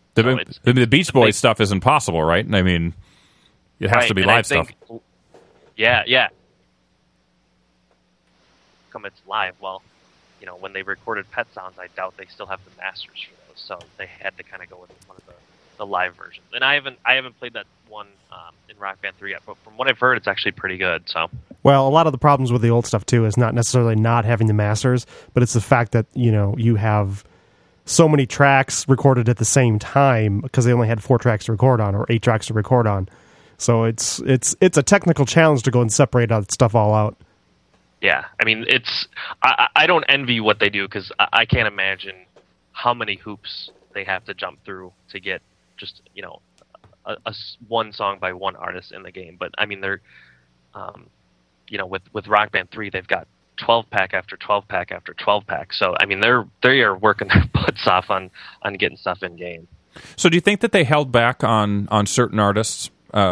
The Beach Boys stuff is impossible, right? I mean, it has to be live stuff. Yeah. Come it's live. Well, when they recorded Pet Sounds, I doubt they still have the masters for those, so they had to kind of go with one of the live versions. And I haven't played that one in Rock Band 3 yet, but from what I've heard, it's actually pretty good. So, well, a lot of the problems with the old stuff too is not necessarily not having the masters, but it's the fact that you have so many tracks recorded at the same time because they only had 4 tracks to record on, or 8 tracks to record on. So it's a technical challenge to go and separate that stuff all out. Yeah, I mean, I don't envy what they do, because I can't imagine how many hoops they have to jump through to get just a one song by one artist in the game. But I mean, they're with Rock Band 3, they've got 12-pack after 12-pack after 12-pack. So, I mean, they are working their butts off on getting stuff in game. So do you think that they held back on certain artists,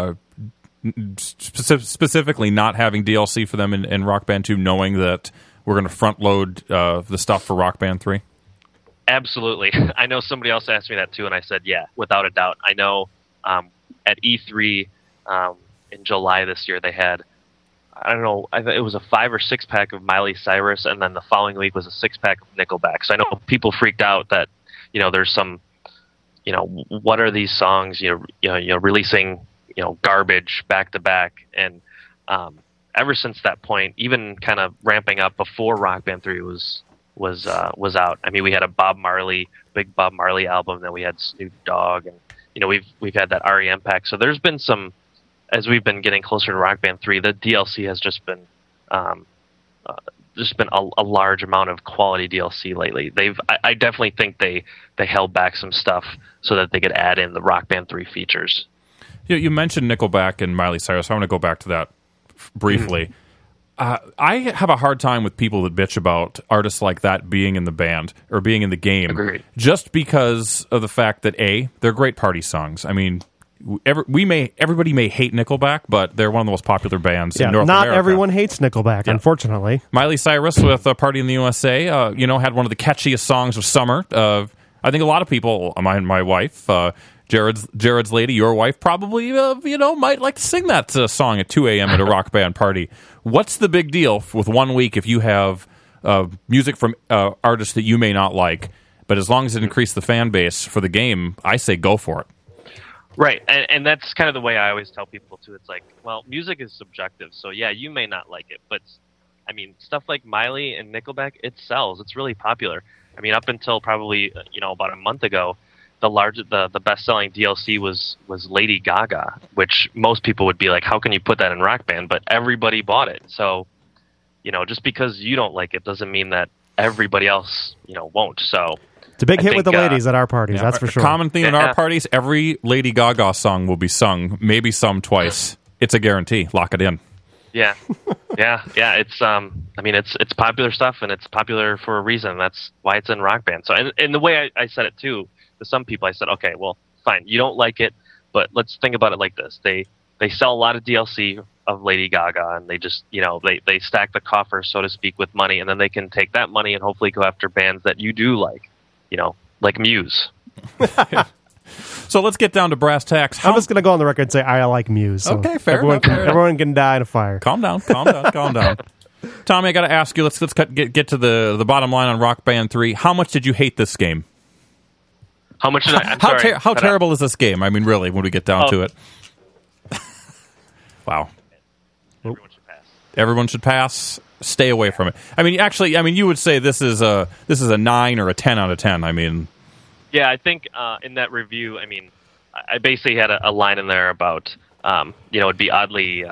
specifically not having DLC for them in Rock Band 2, knowing that we're going to front-load the stuff for Rock Band 3? Absolutely. I know somebody else asked me that too, and I said, yeah, without a doubt. I know at E3 in July this year, they had, I don't know, it was a 5 or 6-pack of Miley Cyrus, and then the following week was a 6-pack of Nickelback. So I know people freaked out that, there's some, what are these songs, releasing, garbage back to back. And ever since that point, even kind of ramping up before Rock Band 3 was out. I mean, we had a big Bob Marley album, then we had Snoop Dogg, and we've had that REM pack. So there's been some, as we've been getting closer to Rock Band 3, the DLC has just been a large amount of quality DLC lately. I definitely think they held back some stuff so that they could add in the Rock Band 3 features. You mentioned Nickelback and Miley Cyrus. I want to go back to that briefly. I have a hard time with people that bitch about artists like that being in the band or being in the game. Agreed. Just because of the fact that they're great party songs. I mean, everybody may hate Nickelback, but they're one of the most popular bands in North America. Not everyone hates Nickelback, unfortunately. Miley Cyrus with Party in the USA, had one of the catchiest songs of summer. I think a lot of people, my wife, Jared's lady, your wife, probably, might like to sing that song at 2 a.m. at a rock band party. What's the big deal with 1 week if you have music from artists that you may not like, but as long as it increases the fan base for the game, I say go for it. Right, and that's kind of the way I always tell people, too. It's like, well, music is subjective, so yeah, you may not like it, but, I mean, stuff like Miley and Nickelback, it sells. It's really popular. I mean, up until probably, about a month ago, the best-selling DLC was Lady Gaga, which most people would be like, how can you put that in Rock Band? But everybody bought it. So, just because you don't like it doesn't mean that everybody else, won't. So it's a big hit with the ladies at our parties, that's for sure. Common theme at our parties, every Lady Gaga song will be sung, maybe some twice. It's a guarantee. Lock it in. Yeah. It's it's popular stuff, and it's popular for a reason. That's why it's in Rock Band. So, and the way I said it too, to some people, I said, okay, well, fine, you don't like it, but let's think about it like this: they sell a lot of DLC of Lady Gaga, and they just they stack the coffers, so to speak, with money, and then they can take that money and hopefully go after bands that you do like, like Muse. So let's get down to brass tacks. I'm just going to go on the record and say I like Muse. So okay, fair enough. Fair everyone can die in a fire. Calm down. Tommy, I got to ask you. Let's get to the bottom line on Rock Band 3. How much did you hate this game? How much did I? How terrible is this game? I mean, really, when we get down to it. Wow. Everyone should pass. Everyone should pass. Stay away from it. I mean, actually, you would say this is a 9 or a 10 out of 10. I mean. Yeah, I think in that review, I basically had a line in there about, it'd be oddly,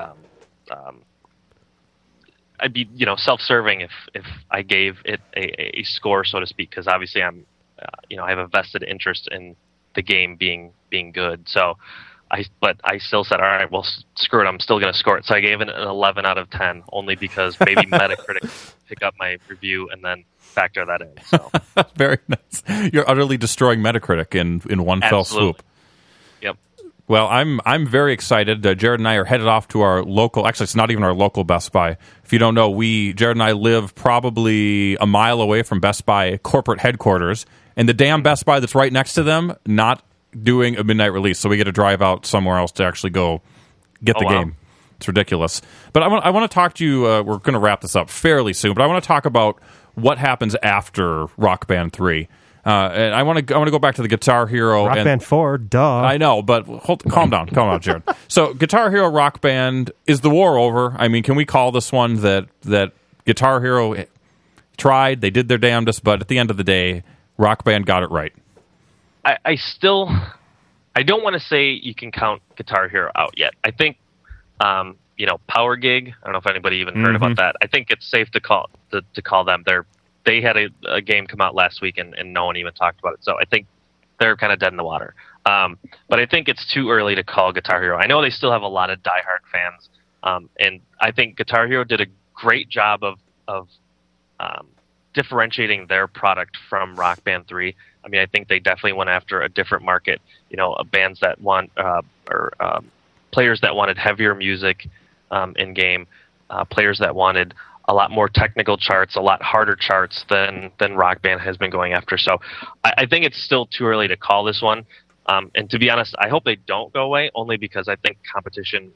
I'd be, self-serving if I gave it a score, so to speak, because obviously I'm, I have a vested interest in the game being good. So, but I still said, all right, well, screw it, I'm still going to score it. So I gave it an 11 out of 10, only because maybe Metacritic pick up my review and then factor that in. So very nice. You're utterly destroying Metacritic in one fell swoop. Yep. Well, I'm very excited. Jared and I are headed off to our local. Actually, it's not even our local Best Buy. If you don't know, Jared and I live probably a mile away from Best Buy corporate headquarters, and the damn Best Buy that's right next to them not doing a midnight release, so we get to drive out somewhere else to actually go get the game. It's ridiculous. But I want to talk to you. We're going to wrap this up fairly soon, but I want to talk about what happens after Rock Band 3. And I want to go back to the Guitar Hero. Rock Band 4, duh. I know, but calm down, Jared. So Guitar Hero Rock Band, is the war over? I mean, can we call this one that Guitar Hero tried, they did their damnedest, but at the end of the day, Rock Band got it right? I don't want to say you can count Guitar Hero out yet. I think, Power Gig, I don't know if anybody even heard about that. I think it's safe to call them. They had a game come out last week and no one even talked about it. So I think they're kind of dead in the water. But I think it's too early to call Guitar Hero. I know they still have a lot of diehard fans. And I think Guitar Hero did a great job of differentiating their product from Rock Band 3. I mean, I think they definitely went after a different market, bands that want, or players that wanted heavier music in game, players that wanted a lot more technical charts, a lot harder charts than Rock Band has been going after. So I think it's still too early to call this one. And to be honest, I hope they don't go away, only because I think competition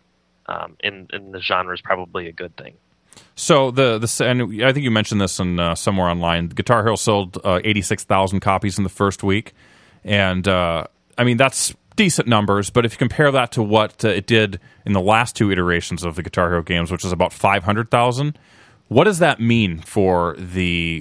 in the genre is probably a good thing. So and I think you mentioned this in somewhere online. Guitar Hero sold 86,000 copies in the first week, and that's decent numbers. But if you compare that to what it did in the last two iterations of the Guitar Hero games, which is about 500,000, what does that mean for the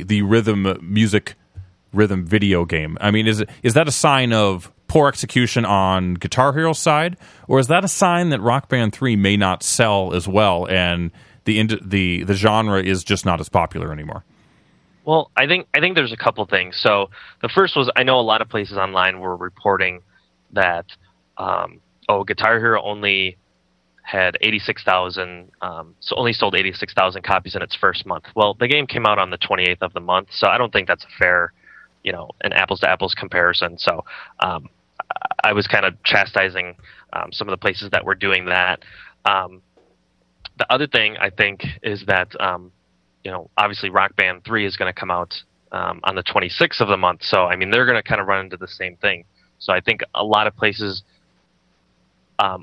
rhythm video game? I mean, is that a sign of poor execution on Guitar Hero's side, or is that a sign that Rock Band 3 may not sell as well and the genre is just not as popular anymore? Well, I think there's a couple things. So the first was, I know a lot of places online were reporting that Guitar Hero only had 86,000, so only sold 86,000 copies in its first month. Well, the game came out on the 28th of the month, so I don't think that's a fair, an apples to apples comparison. So I was kind of chastising some of the places that were doing that. The other thing I think is that, obviously Rock Band 3 is going to come out on the 26th of the month. So, I mean, they're going to kind of run into the same thing. So I think a lot of places, how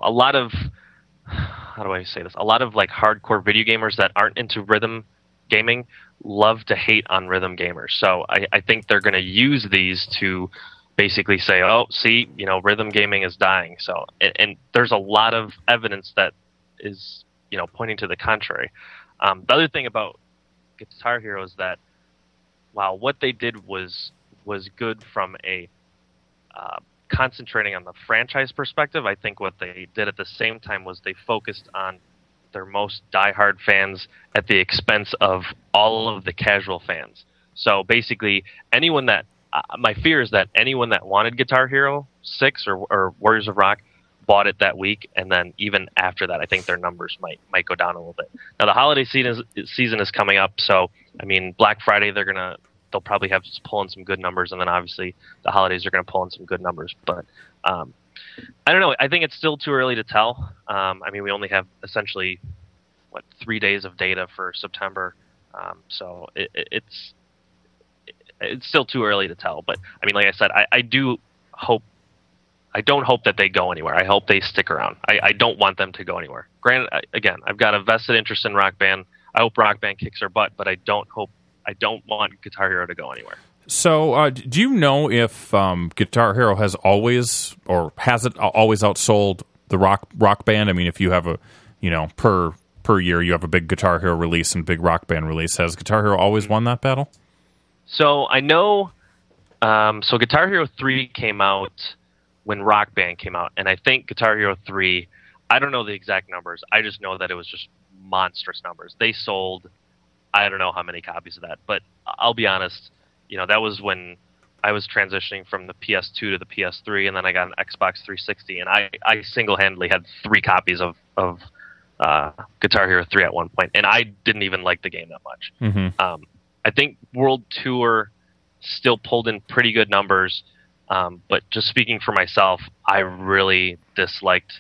do I say this? A lot of like hardcore video gamers that aren't into rhythm gaming love to hate on rhythm gamers. So I think they're going to use these to basically say, oh, see, rhythm gaming is dying. So, and there's a lot of evidence that is, pointing to the contrary. The other thing about Guitar Hero is that while what they did was good from a concentrating on the franchise perspective, I think what they did at the same time was they focused on their most diehard fans at the expense of all of the casual fans. So basically, anyone that my fear is that anyone that wanted Guitar Hero 6 or Warriors of Rock bought it that week, and then even after that, I think their numbers might go down a little bit. Now the holiday season is coming up, so I mean Black Friday they'll probably have pull in some good numbers, and then obviously the holidays are going to pull in some good numbers. But I don't know. I think it's still too early to tell. I mean, we only have essentially 3 days of data for September, so it's still too early to tell. But I mean, like I said, I don't hope that they go anywhere. I hope they stick around. I don't want them to go anywhere. Granted, again, I've got a vested interest in Rock Band. I hope Rock Band kicks their butt, but I don't want Guitar Hero to go anywhere. So, do you know if Guitar Hero has always outsold the Rock Band? I mean, if you have a, per year you have a big Guitar Hero release and big Rock Band release, has Guitar Hero always won that battle? So I know. So Guitar Hero 3 came out when Rock Band came out, and I think Guitar Hero 3. I don't know the exact numbers. I just know that it was just monstrous numbers. They sold, I don't know how many copies of that, but I'll be honest, that was when I was transitioning from the PS2 to the PS3, and then I got an Xbox 360, and I single-handedly had 3 copies of Guitar Hero 3 at one point, and I didn't even like the game that much. Mm-hmm. I think World Tour still pulled in pretty good numbers, but just speaking for myself, I really disliked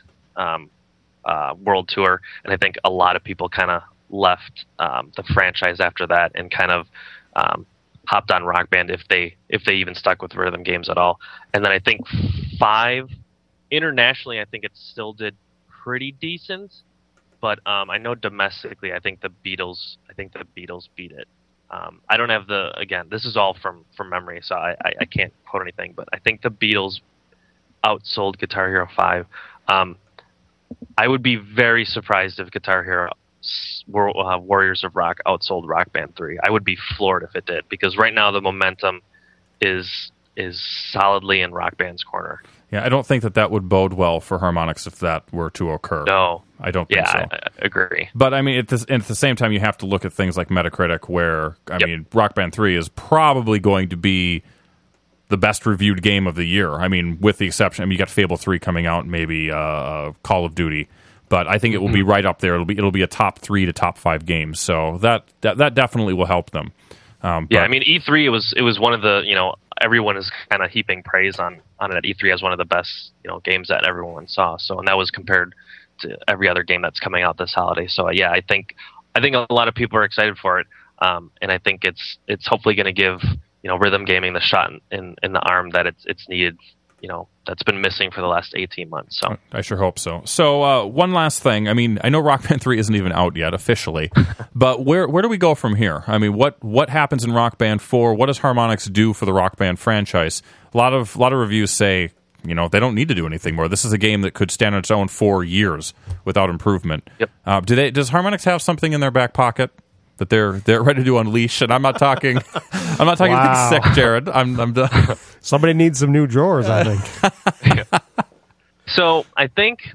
World Tour, and I think a lot of people kind of left the franchise after that and kind of hopped on Rock Band if they even stuck with rhythm games at all. And then I think 5 internationally, I think it still did pretty decent, but I know domestically, I think the Beatles beat it. I don't have this is all from memory, so I can't quote anything, but I think the Beatles outsold Guitar Hero 5. I would be very surprised if Guitar Hero Warriors of Rock outsold Rock Band 3. I would be floored if it did, because right now the momentum is solidly in Rock Band's corner. Yeah, I don't think that would bode well for Harmonix if that were to occur. No. I don't think so. I agree. But I mean, at the same time, you have to look at things like Metacritic, where, I mean, Rock Band 3 is probably going to be the best reviewed game of the year. I mean, with the exception, you got Fable 3 coming out, maybe Call of Duty. But I think it will be right up there. It'll be a top 3 to top 5 games. So that definitely will help them. I mean, E3 it was one of the, everyone is kind of heaping praise on it at E3 as one of the best games that everyone saw. So, and that was compared to every other game that's coming out this holiday. So yeah, I think a lot of people are excited for it, and I think it's hopefully going to give rhythm gaming the shot in the arm that it's needed. That's been missing for the last 18 months. So I sure hope so. So one last thing. I mean, I know Rock Band 3 isn't even out yet officially, but where do we go from here? I mean, what happens in Rock Band 4? What does Harmonix do for the Rock Band franchise? A lot of reviews say, they don't need to do anything more. This is a game that could stand on its own for years without improvement. Yep. Does Harmonix have something in their back pocket that they're ready to unleash? And I'm not talking anything sick, Jared. I'm done. Somebody needs some new drawers, I think. So I think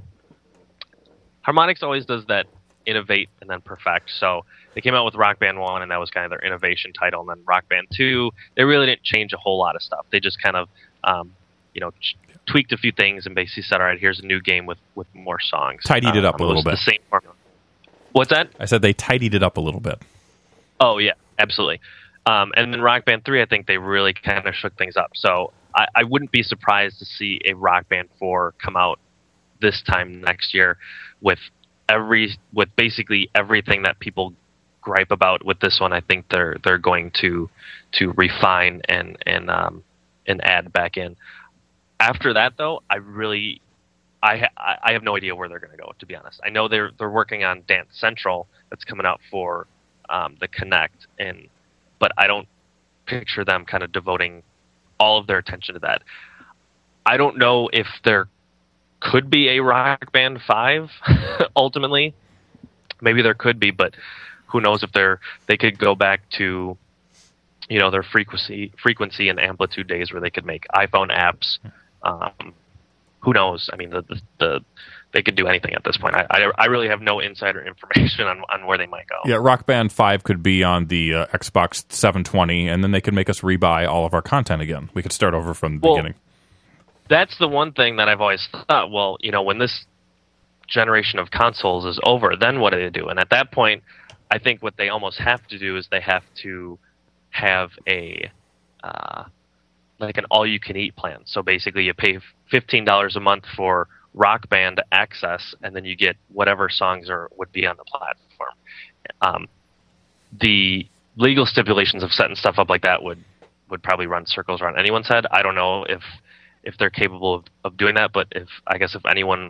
Harmonix always does that innovate and then perfect. So they came out with Rock Band 1, and that was kind of their innovation title. And then Rock Band 2, they really didn't change a whole lot of stuff. They just kind of, tweaked a few things and basically said, all right, here's a new game with more songs. Tidied it up a little bit. The same formula. What's that? I said they tidied it up a little bit. Oh, yeah, absolutely. And then Rock Band 3, I think they really kind of shook things up. So I wouldn't be surprised to see a Rock Band 4 come out this time next year with basically everything that people gripe about with this one. I think they're going to refine and add back in. After that, though, I have no idea where they're going to go, to be honest. I know they're working on Dance Central that's coming out for the Kinect, but I don't picture them kind of devoting all of their attention to that. I don't know if there could be a Rock Band 5 ultimately. Maybe there could be, but who knows if they could go back to their frequency and amplitude days where they could make iPhone apps. Who knows? I mean, they could do anything at this point. I really have no insider information on where they might go. Yeah, Rock Band 5 could be on the Xbox 720, and then they could make us rebuy all of our content again. We could start over from the beginning. That's the one thing that I've always thought, well, when this generation of consoles is over, then what do they do? And at that point, I think what they almost have to do is they have to have a like an all-you-can-eat plan. So basically you pay $15 a month for Rock Band access, and then you get whatever songs would be on the platform. The legal stipulations of setting stuff up like that would probably run circles around anyone's head. I don't know if they're capable of doing that, but if anyone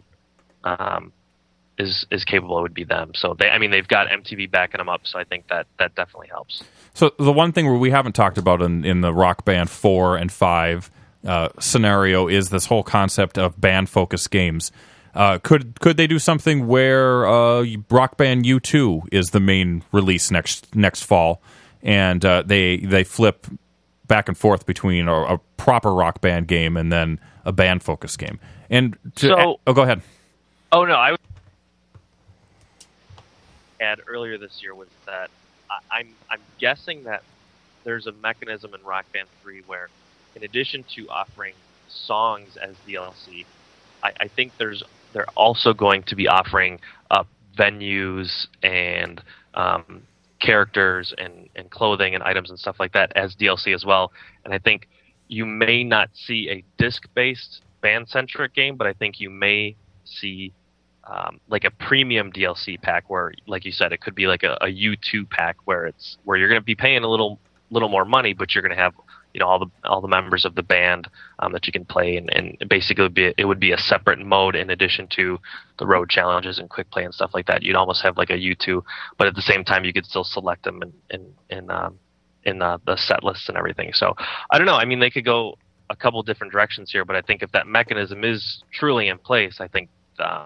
is capable, it would be them. So they've got MTV backing them up, so I think that definitely helps. So the one thing where we haven't talked about in the Rock Band 4 and 5 scenario is this whole concept of band-focused games. Could they do something where Rock Band U2 is the main release next fall, and they flip back and forth between a proper Rock Band game and then a band-focused game? And go ahead. Oh no, I would add earlier this year was that I'm guessing that there's a mechanism in Rock Band 3 where, in addition to offering songs as DLC, I think they're also going to be offering venues and characters and clothing and items and stuff like that as DLC as well. And I think you may not see a disc-based band-centric game, but I think you may see like a premium DLC pack where, like you said, it could be like a U2 pack where you're going to be paying a little more money, but you're going to have all the members of the band that you can play, and basically it would be a separate mode in addition to the road challenges and quick play and stuff like that. You'd almost have like a U2, but at the same time you could still select them in the set lists and everything. So I don't know. I mean, they could go a couple different directions here, but I think if that mechanism is truly in place, I think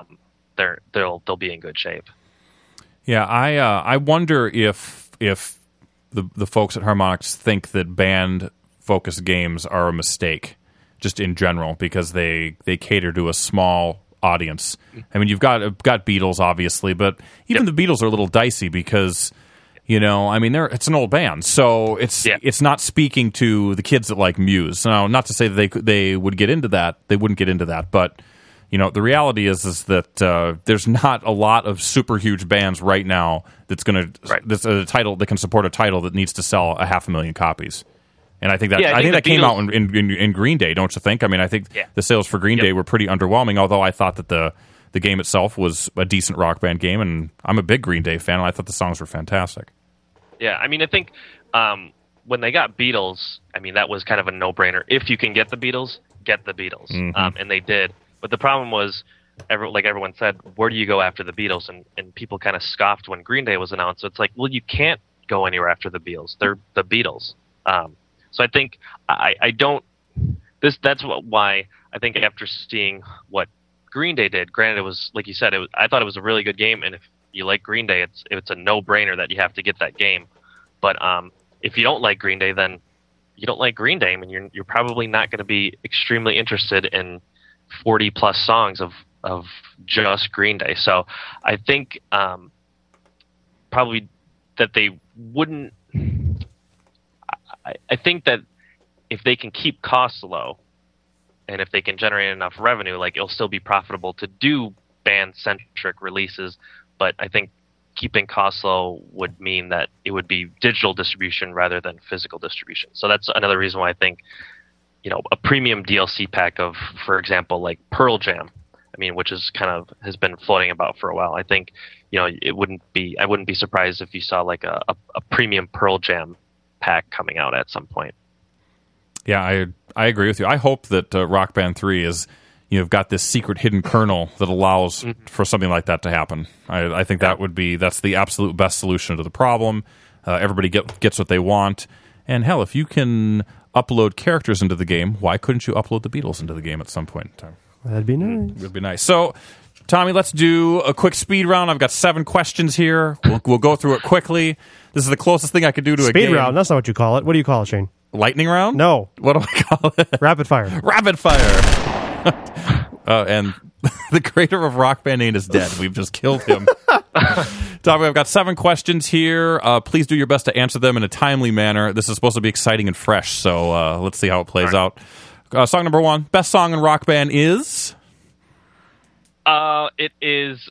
they'll be in good shape. Yeah, I wonder if the folks at Harmonix think that band-focused games are a mistake, just in general, because they cater to a small audience. I mean, you've got Beatles, obviously, but even the Beatles are a little dicey because, it's an old band, so it's not speaking to the kids that like Muse. Now, not to say that they would get into that, they wouldn't get into that, but the reality is that there's not a lot of super huge bands right now that's a title that can support a title that needs to sell 500,000 copies. And I think that came out in Green Day, don't you think? I mean, I think the sales for Green Day were pretty underwhelming, although I thought that the game itself was a decent Rock Band game, and I'm a big Green Day fan, and I thought the songs were fantastic. Yeah, I mean, I think when they got Beatles, I mean, that was kind of a no-brainer. If you can get the Beatles, get the Beatles. Mm-hmm. And they did. But the problem was, like everyone said, where do you go after the Beatles? And people kind of scoffed when Green Day was announced. So it's like, well, you can't go anywhere after the Beatles. They're the Beatles. So I think that's why I think after seeing what Green Day did, granted it was, like you said, I thought it was a really good game, and if you like Green Day, it's a no-brainer that you have to get that game. But if you don't like Green Day, then you don't like Green Day. I mean, you're probably not going to be extremely interested in 40 plus songs of just Green Day. So I think probably that they wouldn't. I think that if they can keep costs low, and if they can generate enough revenue, like it'll still be profitable to do band-centric releases. But I think keeping costs low would mean that it would be digital distribution rather than physical distribution. So that's another reason why I think, a premium DLC pack of, for example, like Pearl Jam, which is has been floating about for a while. I think, I wouldn't be surprised if you saw like a premium Pearl Jam pack coming out at some point. Yeah, I agree with you. I hope that Rock Band 3 is, you've got this secret hidden kernel that allows for something like that to happen. I think that's the absolute best solution to the problem. Everybody gets what they want. And hell, if you can upload characters into the game, why couldn't you upload the Beatles into the game at some point in time? That'd be nice. It would be nice. So, Tommy, let's do a quick speed round. I've got 7 questions here. We'll go through it quickly. This is the closest thing I could do to a game. Speed round? That's not what you call it. What do you call it, Shane? Lightning round? No. What do I call it? Rapid fire. Rapid fire. And the creator of Rock Band 8 is dead. We've just killed him. Tommy, I've got 7 questions here. Please do your best to answer them in a timely manner. This is supposed to be exciting and fresh, so let's see how it plays out. Song number 1. Best song in Rock Band is? It is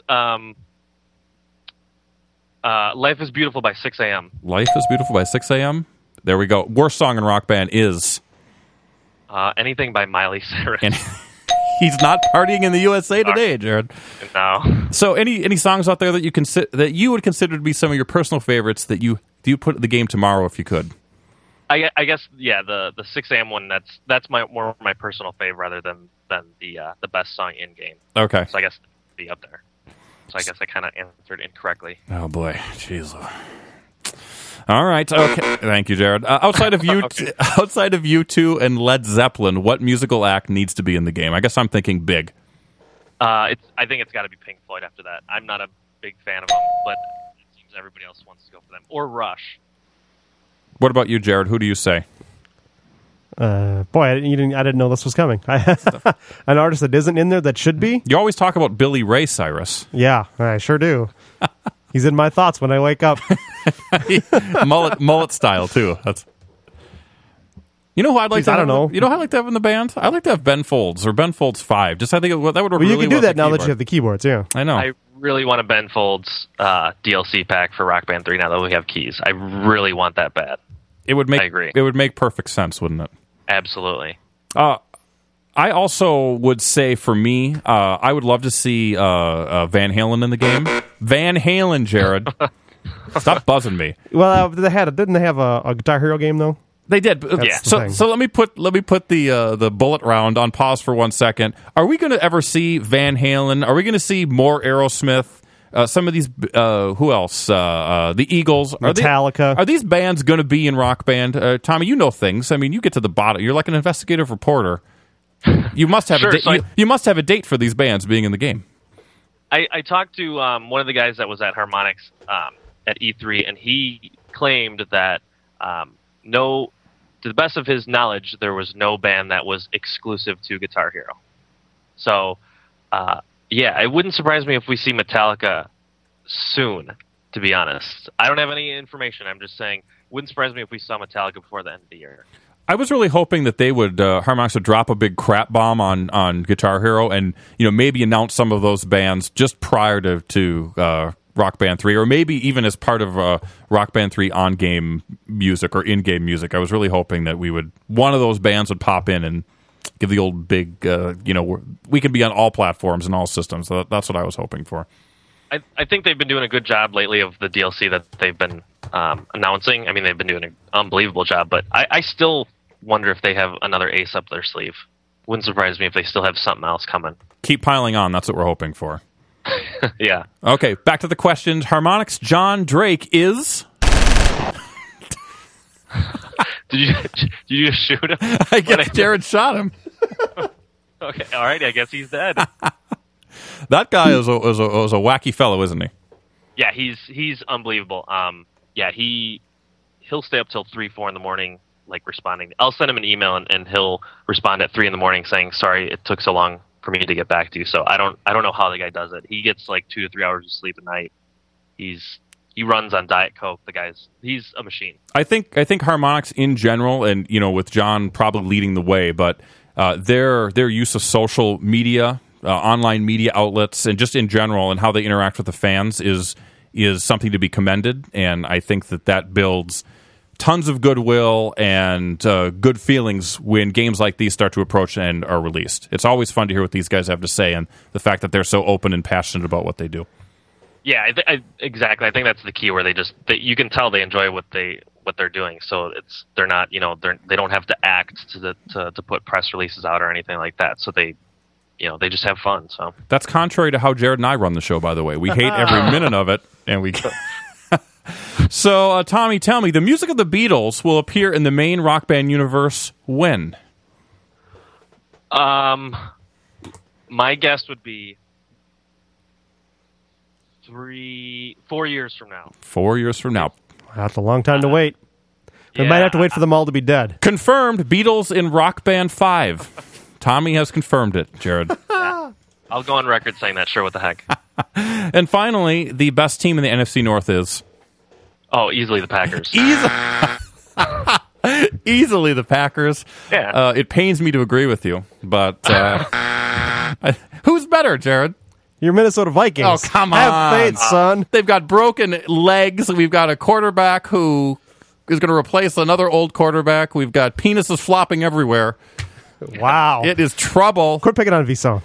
Life is Beautiful by 6 a.m. Life is Beautiful by 6 a.m.? There we go. Worst song in Rock Band is? Anything by Miley Cyrus. He's not partying in the USA today, Jared. No. So, any songs out there that you would consider to be some of your personal favorites that you put in the game tomorrow if you could? I guess the 6 a.m. one. That's more my personal favorite rather than the best song in game. Okay. So I guess it'd be up there. So I guess I kind of answered incorrectly. Oh boy, jeez. All right. Okay. Thank you, Jared. Outside of U2 and Led Zeppelin, what musical act needs to be in the game? I guess I'm thinking Big. I think it's got to be Pink Floyd after that. I'm not a big fan of them, but it seems everybody else wants to go for them. Or Rush. What about you, Jared? Who do you say? Boy, I didn't know this was coming. An artist that isn't in there that should be? You always talk about Billy Ray Cyrus. Yeah, I sure do. He's in my thoughts when I wake up. mullet style too. You know who I'd like to have? I don't know. You know who I'd like to have in the band? I'd like to have Ben Folds or Ben Folds 5. Just I think that would work really well. You can do that now that you have the keyboards. Yeah, I know. I really want a Ben Folds DLC pack for Rock Band 3 now that we have keys. I really want that bad. It would make. I agree. It would make perfect sense, wouldn't it? Absolutely. I also would say for me, I would love to see Van Halen in the game. Van Halen, Jared. Stop buzzing me. Well, didn't they have a Guitar Hero game though? They did. Yeah. So let me put the bullet round on pause for 1 second. Are we going to ever see Van Halen? Are we going to see more Aerosmith? Some of these, who else? The Eagles, Metallica. Are these bands going to be in Rock Band? Tommy, you know things. I mean, you get to the bottom. You're like an investigative reporter. You must have you must have a date for these bands being in the game. I talked to one of the guys that was at Harmonix at E3, and he claimed that to the best of his knowledge, there was no band that was exclusive to Guitar Hero. So, it wouldn't surprise me if we see Metallica soon, to be honest. I don't have any information. I'm just saying, wouldn't surprise me if we saw Metallica before the end of the year. I was really hoping that they would, Harmonix would drop a big crap bomb on Guitar Hero and, maybe announce some of those bands just prior to Rock Band 3, or maybe even as part of Rock Band 3 on-game music or in-game music. I was really hoping that one of those bands would pop in and give the old big, we can be on all platforms and all systems. So that's what I was hoping for. I think they've been doing a good job lately of the DLC that they've been announcing. I mean, they've been doing an unbelievable job, but I still wonder if they have another ace up their sleeve. Wouldn't surprise me if they still have something else coming. Keep piling on. That's what we're hoping for. Yeah. Okay, back to the questions. Harmonix John Drake is... Did you just shoot him? I guess Jared shot him. Okay, all right. I guess he's dead. That guy is a wacky fellow, isn't he? Yeah, he's unbelievable. He'll stay up till 3-4 in the morning, like responding. I'll send him an email and he'll respond at 3 in the morning saying, "Sorry, it took so long for me to get back to you." So I don't know how the guy does it. He gets like 2 to 3 hours of sleep a night. He runs on Diet Coke. He's a machine. I think Harmonix in general, and with John probably leading the way, but their use of social media, online media outlets, and just in general, and how they interact with the fans is something to be commended. And I think that builds tons of goodwill and good feelings when games like these start to approach and are released. It's always fun to hear what these guys have to say, and the fact that they're so open and passionate about what they do. Yeah, exactly. I think that's the key, where you can tell they enjoy what they're doing. So they're not, they don't have to act to put press releases out or anything like that. So they just have fun. So that's contrary to how Jared and I run the show, by the way. We hate every minute of it, and we. So, Tommy, tell me, the music of the Beatles will appear in the main Rock Band universe when? My guess would be 4 years from now. 4 years from now. That's a long time to wait. We might have to wait for them all to be dead. Confirmed, Beatles in Rock Band 5. Tommy has confirmed it, Jared. Yeah. I'll go on record saying that. Sure, what the heck. And finally, the best team in the NFC North is? Oh, easily the Packers. Easily the Packers. Yeah. It pains me to agree with you, but who's better, Jared? Your Minnesota Vikings. Oh, come on. Have faith, son. They've got broken legs. We've got a quarterback who is going to replace another old quarterback. We've got penises flopping everywhere. Wow. It is trouble. Quit picking on Vison.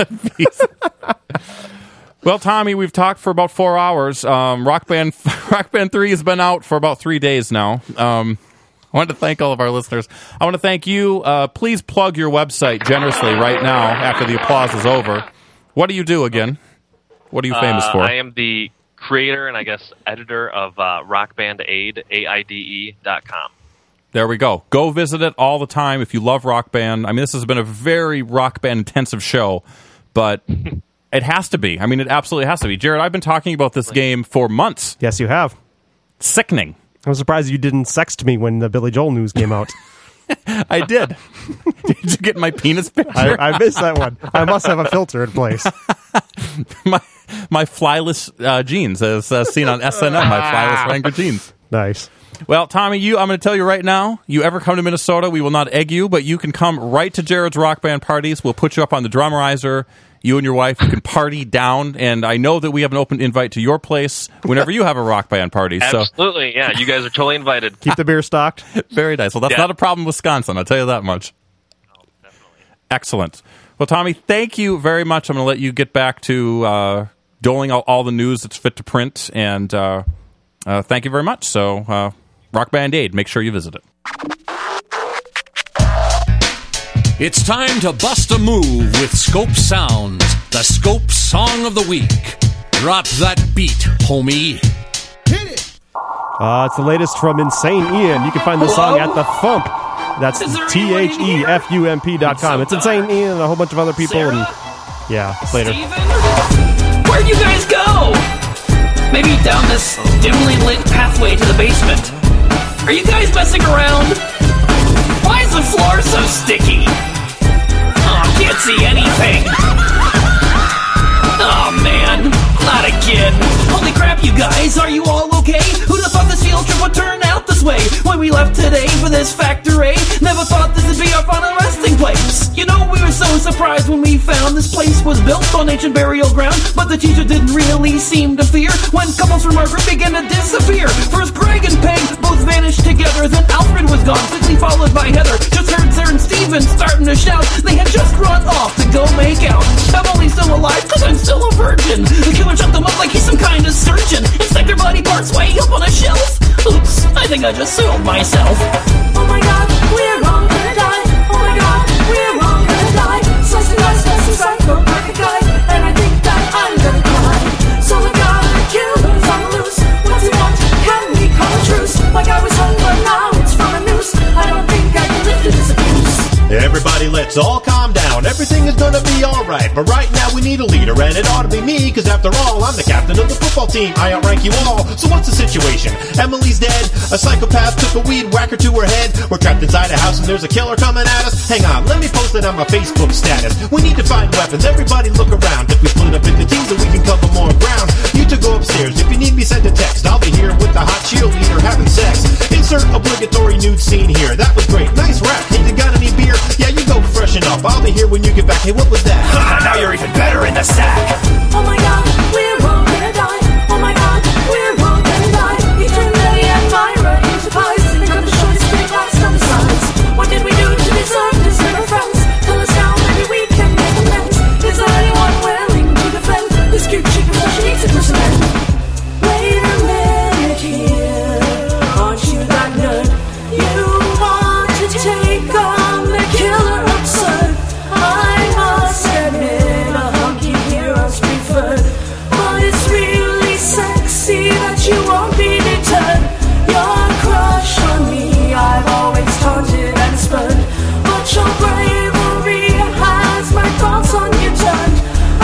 Well, Tommy, we've talked for about 4 hours. Rock Band 3 has been out for about 3 days now. I want to thank all of our listeners. I want to thank you. Please plug your website generously right now after the applause is over. What do you do again? What are you famous for? I am the creator and I guess editor of Rock Band Aid, AIDE.com. There we go. Go visit it all the time if you love Rock Band. I mean, this has been a very Rock Band intensive show, but it has to be. I mean, it absolutely has to be. Jared, I've been talking about this game for months. Yes, you have. Sickening. I'm surprised you didn't sext me when the Billy Joel news came out. I did. Did you get my penis picture? I missed that one. I must have a filter in place. my flyless jeans, as seen on SNM, my flyless Wrangler jeans. Nice. Well, Tommy, I'm going to tell you right now, you ever come to Minnesota, we will not egg you, but you can come right to Jared's Rock Band parties. We'll put you up on the Drummerizer. You and your wife, you can party down, and I know that we have an open invite to your place whenever you have a Rock Band party. Absolutely, yeah. You guys are totally invited. Keep the beer stocked. Very nice. Well, that's not a problem in Wisconsin, I'll tell you that much. Oh, definitely. Excellent. Well, Tommy, thank you very much. I'm going to let you get back to doling out all the news that's fit to print, and thank you very much. So, Rock Band Aid, make sure you visit it. It's time to bust a move with Scope Sounds, the Scope Song of the Week. Drop that beat, homie. Hit it! It's the latest from Insane Ian. You can find the song at The Thump. That's THEFUMP.com. It's Insane Ian and a whole bunch of other people. Sarah? And yeah, later. Where'd you guys go? Maybe down this dimly lit pathway to the basement. Are you guys messing around? Why is the floor so sticky? Oh, can't see anything. Oh, man. Not again. Holy crap, you guys. Are you all okay? Who'd have thought this field trip would turn out this way? When we left today for this factory, never thought this would be our final resting place. You know, we were so surprised when we found this place was built on ancient burial ground, but the teacher didn't really seem to fear when couples from our group began to disappear. First Greg and Peg both vanished together, then Alfred was gone, quickly followed by Heather. Just heard Sarah and Steven starting to shout. They had just run off to go make out. I'm only still alive because I'm still a virgin. The killer shut them up like he's some kind of surgeon. Inspect their body parts way up on a shelf. Oops, I think I just soiled myself. Oh my god, we're all gonna die. Oh my god, we're all gonna die. Slice and dice, slice and psycho, perfect guy. And I think that I'm gonna cry. So we gotta kill who's on the loose. What's he want? Can we call a truce? Like I was hung, but now it's from a noose. I don't think I can live through this abuse. Everybody, let's all calm down. Everything is gonna be alright. But right now we need a leader, and it ought to be me. Cause after all, I'm the captain of the football team. I outrank you all. So what's the situation? Emily's dead. A psychopath took a weed whacker to her head. We're trapped inside a house and there's a killer coming at us. Hang on, let me post it on my Facebook status. We need to find weapons. Everybody look around. If we split up into teams, then we can cover more ground. You two go upstairs. If you need me Maybe send a text. I'll be here with the hot cheerleader having sex. Insert obligatory nude scene here. That was great. Nice rap. Hey, you got any beer? Yeah, you go freshen up. I'll be here when you get back. Hey, what was that? Now you're even better in the sack. Oh my god, we're all gonna die. Oh my god, we're all gonna die. Eternally admire you surprise. They got the shortest straight last on the sides. What did we do to deserve this, little friends? Tell us now, maybe we can make amends. Is there anyone willing to defend this cute chick before she needs a person? Wait a minute here, aren't you that nerd? You want to take on the killer absurd. I must admit, a hunky hero's preferred. But it's really sexy that you won't be deterred. Your crush on me, I've always taunted and spurned. But your bravery has my thoughts on you turned.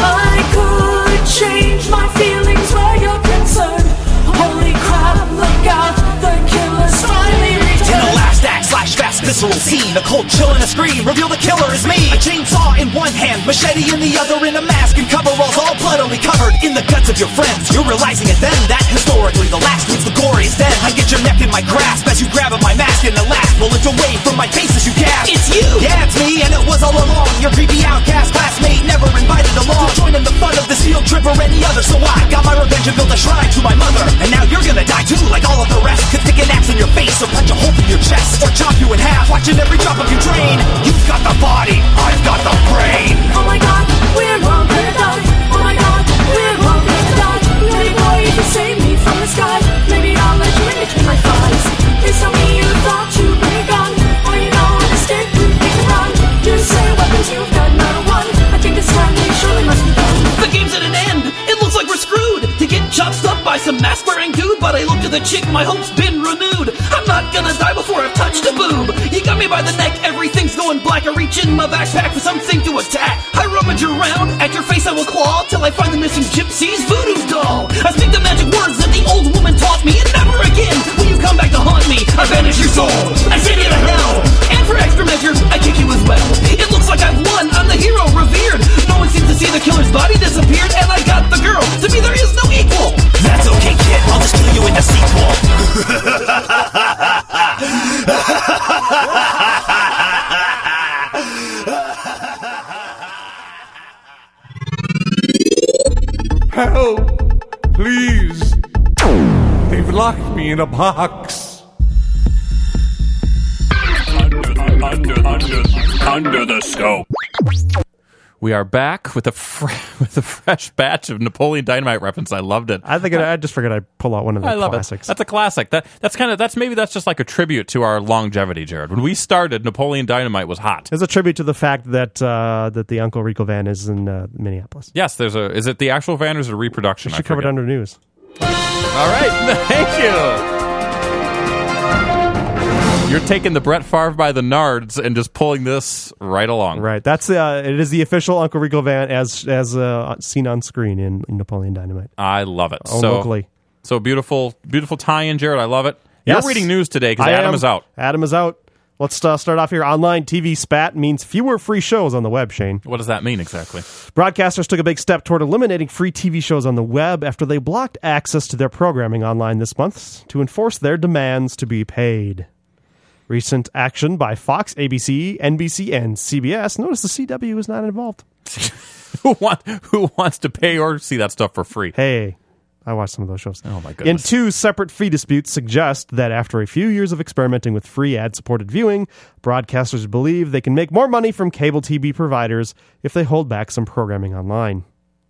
I could change my feelings where you're concerned. Holy crap, look out, the killer's finally returned. In the last act / fast visceral scene, a cold chill and a scream reveal the killer is me. A chainsaw in one hand, machete in the other, in a mask and coveralls, all bloodily covered in the guts of your friends. You're realizing it then that historically the last who's the goriest then. I get your neck in my grasp as you grab at my mask, and the last bullet away from my face as you gasp. It's you! Yeah, it's me, and it was all along. Your creepy outcast classmate never invited along. Joining the fun of this field trip or any other, so I got my revenge and built a shrine to my mother. And now you're gonna die too, like all of the rest. Could stick an axe in your face or punch a hole through your chest, or chop you in half, watching every drop of you drain. You've got the body, I've got the brain. Oh my god, we're all gonna die. Oh my god, we're all gonna die. Maybe boy, you can save me from the sky. Maybe I'll let you in between my thighs. Please tell me you thought to bring a gun. Or you know an escape route we can run. You say weapons you've got not a one. I think it's time we surely must be done. The game's at an end, it looks like we're screwed. To get chopped up by some mask-wearing dude. But I look to the chick, my hope's been renewed. I'm not gonna die before I've touched a boob. You got me by the neck, everything's going black. I reach in my backpack for something to attack. I rummage around, at your face I will claw, till I find the missing gypsy's voodoo doll. I speak the magic words that the old woman taught me, and never again will you come back to haunt me. I banish your soul, I send you to hell. And for extra measure, I kick you as well. It looks like I've won, I'm the hero revered. No one seems to see the killer's body disappeared, and I got the girl. To me there is no equal. That's okay, kid, I'll just kill you in the sequel. Help! Please! They've locked me in a box. Under the scope. We are back with a fresh batch of Napoleon Dynamite reference. I loved it. I just figured I'd pull out one of the classics. That's a classic. That's just like a tribute to our longevity, Jared. When we started, Napoleon Dynamite was hot. It's a tribute to the fact that that the Uncle Rico van is in Minneapolis. Yes, is it the actual van or is it a reproduction? You should cover it under news. All right, thank you. You're taking the Brett Favre by the nards and just pulling this right along. Right. That's it is the official Uncle Rico van as seen on screen in Napoleon Dynamite. I love it. Locally. So beautiful tie-in, Jared. I love it. Yes. You're reading news today because Adam is out. Adam is out. Let's start off here. Online TV spat means fewer free shows on the web, Shane. What does that mean exactly? Broadcasters took a big step toward eliminating free TV shows on the web after they blocked access to their programming online this month to enforce their demands to be paid. Recent action by Fox, ABC, NBC, and CBS. Notice the CW is not involved. Who wants to pay or see that stuff for free? Hey, I watched some of those shows. Oh, my goodness. In two separate fee disputes suggest that after a few years of experimenting with free ad-supported viewing, broadcasters believe they can make more money from cable TV providers if they hold back some programming online.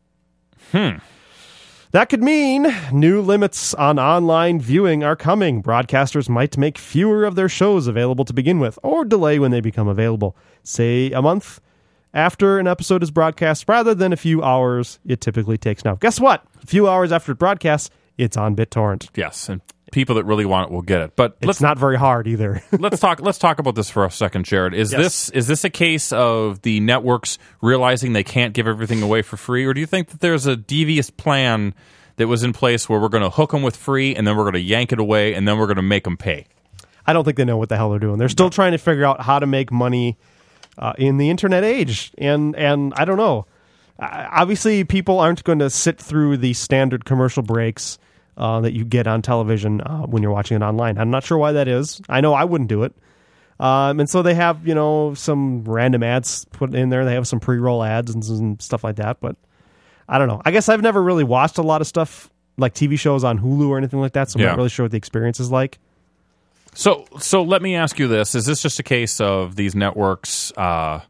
That could mean new limits on online viewing are coming. Broadcasters might make fewer of their shows available to begin with, or delay when they become available. Say a month after an episode is broadcast, rather than a few hours it typically takes now. Guess what? A few hours after it broadcasts, it's on BitTorrent. Yes, and people that really want it will get it. But it's not very hard either. Let's talk about this for a second, Jared. Is this a case of the networks realizing they can't give everything away for free, or do you think that there's a devious plan that was in place where we're going to hook them with free and then we're going to yank it away and then we're going to make them pay? I don't think they know what the hell they're doing. They're still trying to figure out how to make money in the internet age, and I don't know. Obviously, people aren't going to sit through the standard commercial breaks that you get on television when you're watching it online. I'm not sure why that is. I know I wouldn't do it. And so they have, some random ads put in there. They have some pre-roll ads and some stuff like that. But I don't know. I guess I've never really watched a lot of stuff like TV shows on Hulu or anything like that, so I'm not really sure what the experience is like. So let me ask you this. Is this just a case of these networks, I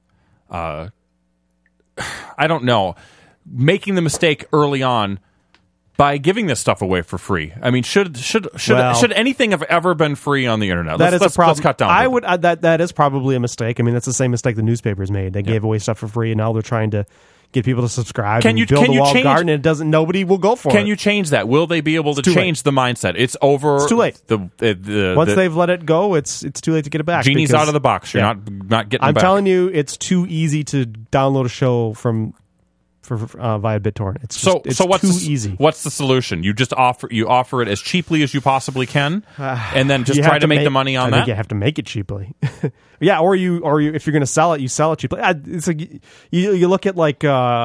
don't know, making the mistake early on by giving this stuff away for free? I mean, should anything have ever been free on the internet? That is a problem. Let's cut down. That is probably a mistake. I mean, that's the same mistake the newspapers made. They gave away stuff for free, and now they're trying to get people to subscribe and build a walled garden, and nobody will go for it. Can you change that? Will they be able to change the mindset? It's over. It's too late. Once they've let it go, it's too late to get it back. Genie's out of the box. You're not getting it back. I'm telling you, it's too easy to download a show via BitTorrent. It's too easy. What's the solution? You just offer it as cheaply as you possibly can, and then just try to make the money on that. I think you have to make it cheaply. Yeah, or you if you're going to sell it, you sell it cheaply. It's like you look at like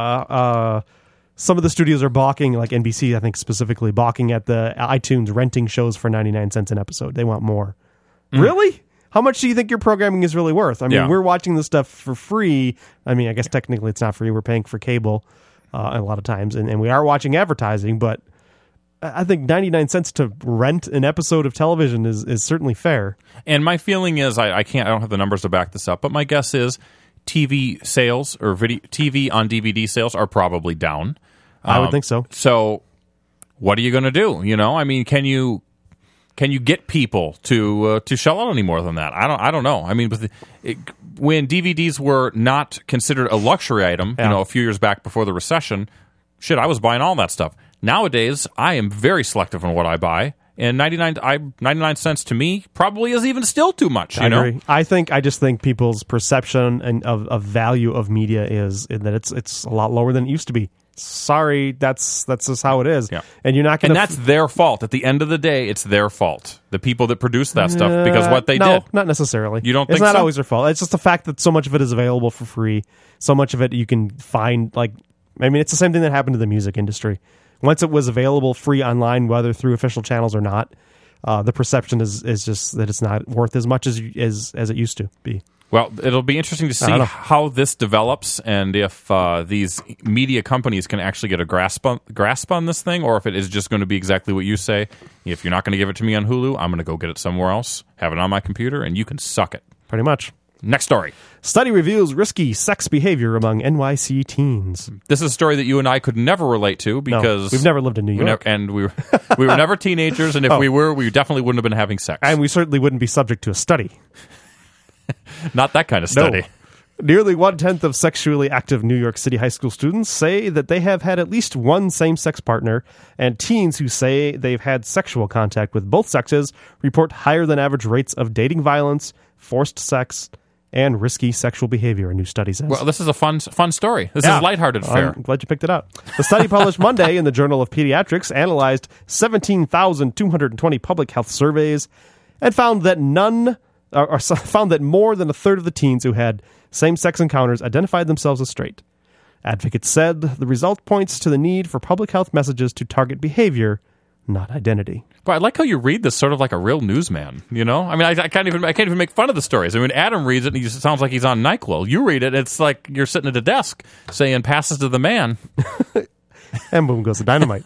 some of the studios are balking, like NBC, I think specifically balking at the iTunes renting shows for 99 cents an episode. They want more. Really? How much do you think your programming is really worth? I mean, we're watching this stuff for free. I mean, I guess technically it's not free. We're paying for cable a lot of times, and we are watching advertising, but I think 99 cents to rent an episode of television is certainly fair. And my feeling is, I don't have the numbers to back this up, but my guess is TV sales or TV on DVD sales are probably down. I would think so. So what are you going to do? I mean, can you get people to shell out any more than that? I don't know. I mean, when DVDs were not considered a luxury item, a few years back before the recession, I was buying all that stuff. Nowadays, I am very selective on what I buy, and 99 cents to me probably is even still too much. I agree. I just think people's perception of value of media is that it's a lot lower than it used to be. Sorry, that's just how it is. Yeah. And you're not going to. And that's their fault. At the end of the day, it's their fault. The people that produce that stuff, because what they did. No, not necessarily. You don't think so? It's not always their fault. It's just the fact that so much of it is available for free. So much of it you can find. It's the same thing that happened to the music industry. Once it was available free online, whether through official channels or not, the perception is just that it's not worth as much as it used to be. Well, it'll be interesting to see how this develops, and if these media companies can actually get a grasp on this thing, or if it is just going to be exactly what you say. If you're not going to give it to me on Hulu, I'm going to go get it somewhere else, have it on my computer, and you can suck it. Pretty much. Next story. Study reveals risky sex behavior among NYC teens. This is a story that you and I could never relate to because we've never lived in New York, and we were never teenagers, and if we were, we definitely wouldn't have been having sex, and we certainly wouldn't be subject to a study. Not that kind of study. No. Nearly 1/10 of sexually active New York City high school students say that they have had at least one same-sex partner, and teens who say they've had sexual contact with both sexes report higher than average rates of dating violence, forced sex, and risky sexual behavior, a new study says. Well, this is a fun story. This is lighthearted fare. I'm glad you picked it up. The study published Monday in the Journal of Pediatrics analyzed 17,220 public health surveys and found that found that more than a third of the teens who had same-sex encounters identified themselves as straight. Advocates said the result points to the need for public health messages to target behavior, not identity. But I like how you read this sort of like a real newsman, I mean, I can't even make fun of the stories. I mean, Adam reads it and it sounds like he's on NyQuil. You read it, it's like you're sitting at a desk saying passes to the man. And boom goes the dynamite.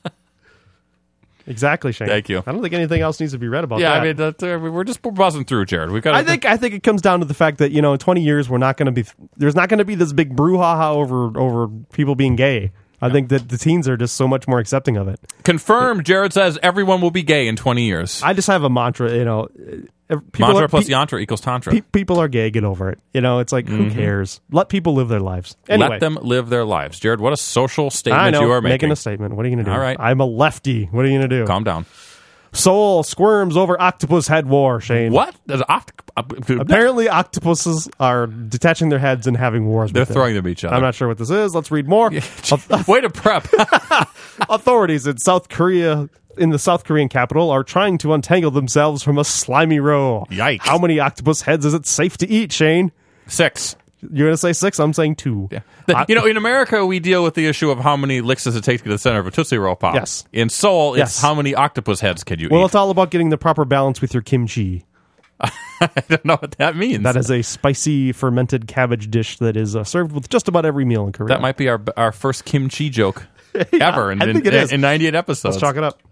Exactly, Shane. Thank you. I don't think anything else needs to be read about that. Yeah, I mean, we're buzzing through, Jared. I think it comes down to the fact that, in 20 years, there's not going to be this big brouhaha over people being gay. I think that the teens are just so much more accepting of it. Confirmed, Jared says everyone will be gay in 20 years. I just have a mantra, mantra plus yantra equals tantra. People are gay, get over it. It's like, who cares? Let people live their lives. Anyway. Let them live their lives. Jared, what a social statement you are making. A statement. What are you going to do? All right. I'm a lefty. What are you going to do? Calm down. Seoul squirms over octopus head war, Shane. What? Apparently octopuses are detaching their heads and having wars They're with them. throwing them at each other. I'm not sure what this is. Let's read more. Way to prep. Authorities in South Korea, in the South Korean capital, are trying to untangle themselves from a slimy row. Yikes. How many octopus heads is it safe to eat, Shane? 6. You're going to say 6? I'm saying 2. Yeah. In America, we deal with the issue of how many licks does it take to get to the center of a Tootsie Roll Pop. Yes. In Seoul, it's how many octopus heads can you eat. Well, it's all about getting the proper balance with your kimchi. I don't know what that means. That is a spicy fermented cabbage dish that is served with just about every meal in Korea. That might be our first kimchi joke ever in 98 episodes. Let's chalk it up.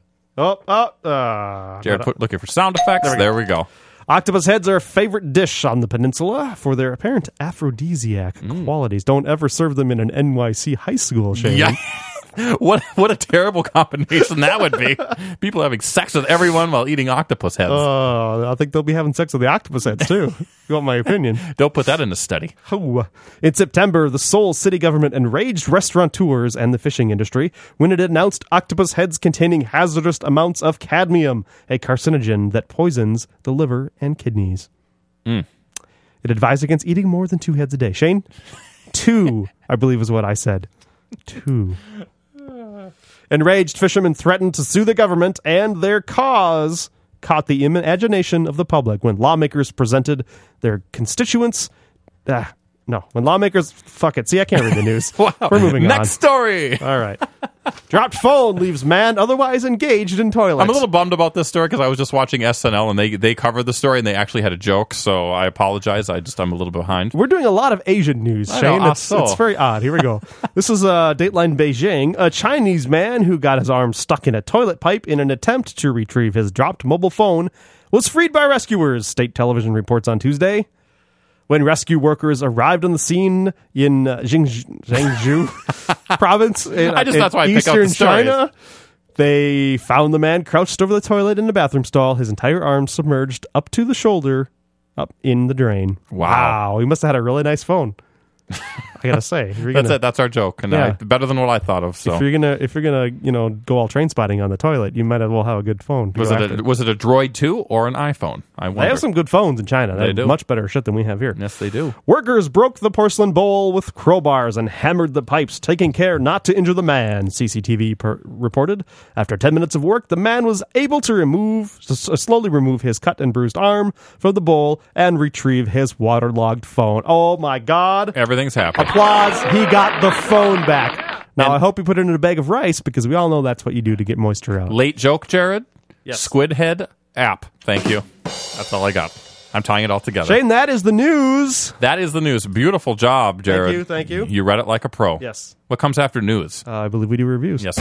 Jared looking for sound effects. There we go. Octopus heads are a favorite dish on the peninsula for their apparent aphrodisiac qualities. Don't ever serve them in an NYC high school, Shane. Yeah. What a terrible combination that would be. People having sex with everyone while eating octopus heads. I think they'll be having sex with the octopus heads, too. If you want my opinion. Don't put that in a study. In September, the Seoul city government enraged restaurateurs and the fishing industry when it announced octopus heads containing hazardous amounts of cadmium, a carcinogen that poisons the liver and kidneys. It advised against eating more than 2 heads a day. Shane? 2, I believe is what I said. 2. Enraged fishermen threatened to sue the government, and their cause caught the imagination of the public when lawmakers presented their constituents. When lawmakers... Fuck it. See, I can't read the news. Wow. We're moving on. Next story. All right. Dropped phone leaves man otherwise engaged in toilet. I'm a little bummed about this story because I was just watching SNL and they covered the story and they actually had a joke, so I apologize. I'm a little behind. We're doing a lot of Asian news, Shane. It's very odd. Here we go. This is Dateline Beijing. A Chinese man who got his arm stuck in a toilet pipe in an attempt to retrieve his dropped mobile phone was freed by rescuers, state television reports on Tuesday. When rescue workers arrived on the scene in Jiangsu province in eastern China, they found the man crouched over the toilet in the bathroom stall, his entire arm submerged up to the shoulder, up in the drain. Wow. He must have had a really nice phone. I gotta say, that's our joke, and better than what I thought of. So if you're gonna go all train spotting on the toilet, you might as well have a good phone. Was it a Droid 2 or an iPhone? They have some good phones in China. They do much better shit than we have here. Yes, they do. Workers broke the porcelain bowl with crowbars and hammered the pipes, taking care not to injure the man. CCTV reported. After 10 minutes of work, the man was able to slowly remove his cut and bruised arm from the bowl and retrieve his waterlogged phone. Oh my God! Everything's happening. Applause. He got the phone back. Now, I hope he put it in a bag of rice because we all know that's what you do to get moisture out. Late joke, Jared? Yes. Squid Head app. Thank you. That's all I got. I'm tying it all together. Shane, that is the news. That is the news. Beautiful job, Jared. Thank you. You read it like a pro. Yes. What comes after news? I believe we do reviews. Yes, we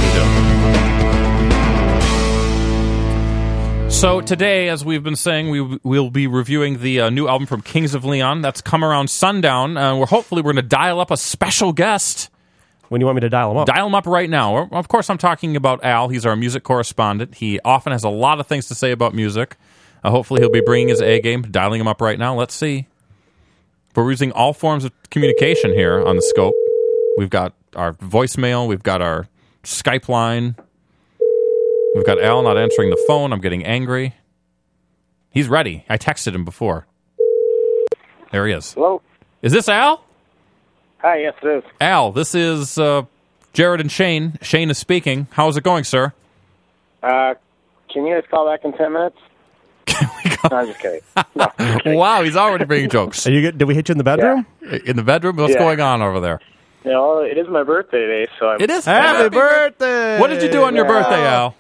do. So today, as we've been saying, we'll be reviewing the new album from Kings of Leon. That's come around sundown. We're going to dial up a special guest. When do you want me to dial him up? Dial him up right now. Of course, I'm talking about Al. He's our music correspondent. He often has a lot of things to say about music. Hopefully, he'll be bringing his A game. Dialing him up right now. Let's see. We're using all forms of communication here on the Scope. We've got our voicemail. We've got our Skype line. We've got Al not answering the phone. I'm getting angry. He's ready. I texted him before. There he is. Hello? Is this Al? Hi, yes, it is. Al, this is Jared and Shane. Shane is speaking. How's it going, sir? Can you guys call back in 10 minutes? Can we go? No, I'm just kidding. No, I'm just kidding. Wow, he's already bringing jokes. Are you good? Did we hit you in the bedroom? Yeah. In the bedroom? What's going on over there? You know, it is my birthday today, so I'm... It is Happy birthday! What did you do on your birthday, Al?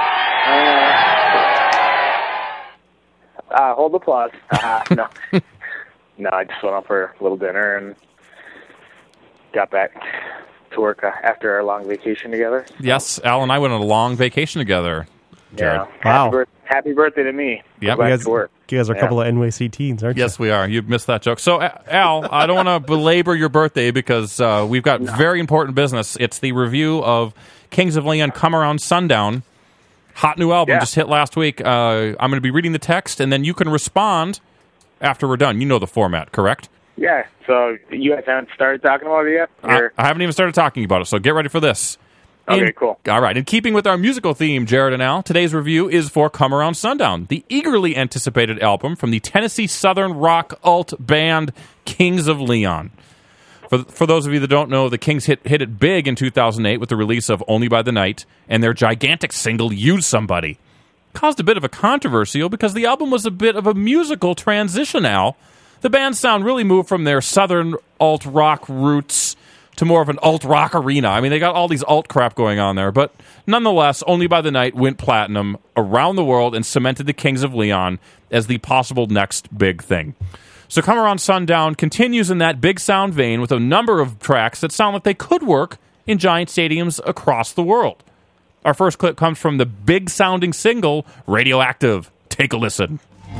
Hold applause. No. No, I just went out for a little dinner and got back to work after our long vacation together. Yes, Al and I went on a long vacation together, Jared. Yeah. Wow. Happy birthday to me. Yep. Back to work. You guys are a couple of NYC teens, aren't you? Yes, we are. You missed that joke. So, Al, I don't want to belabor your birthday because we've got very important business. It's the review of Kings of Leon, Come Around Sundown. Hot new album, just hit last week. I'm going to be reading the text, and then you can respond after we're done. You know the format, correct? Yeah. So you guys haven't started talking about it yet? I haven't even started talking about it, so get ready for this. Okay, cool. All right. In keeping with our musical theme, Jared and Al, today's review is for Come Around Sundown, the eagerly anticipated album from the Tennessee Southern rock alt band Kings of Leon. For those of you that don't know, the Kings hit it big in 2008 with the release of Only by the Night and their gigantic single, Use Somebody. Caused a bit of a controversy because the album was a bit of a musical transition, Al. The band's sound really moved from their southern alt-rock roots to more of an alt-rock arena. I mean, they got all these alt crap going on there, but nonetheless, Only by the Night went platinum around the world and cemented the Kings of Leon as the possible next big thing. So Come Around Sundown continues in that big sound vein with a number of tracks that sound like they could work in giant stadiums across the world. Our first clip comes from the big-sounding single, Radioactive. Take a listen.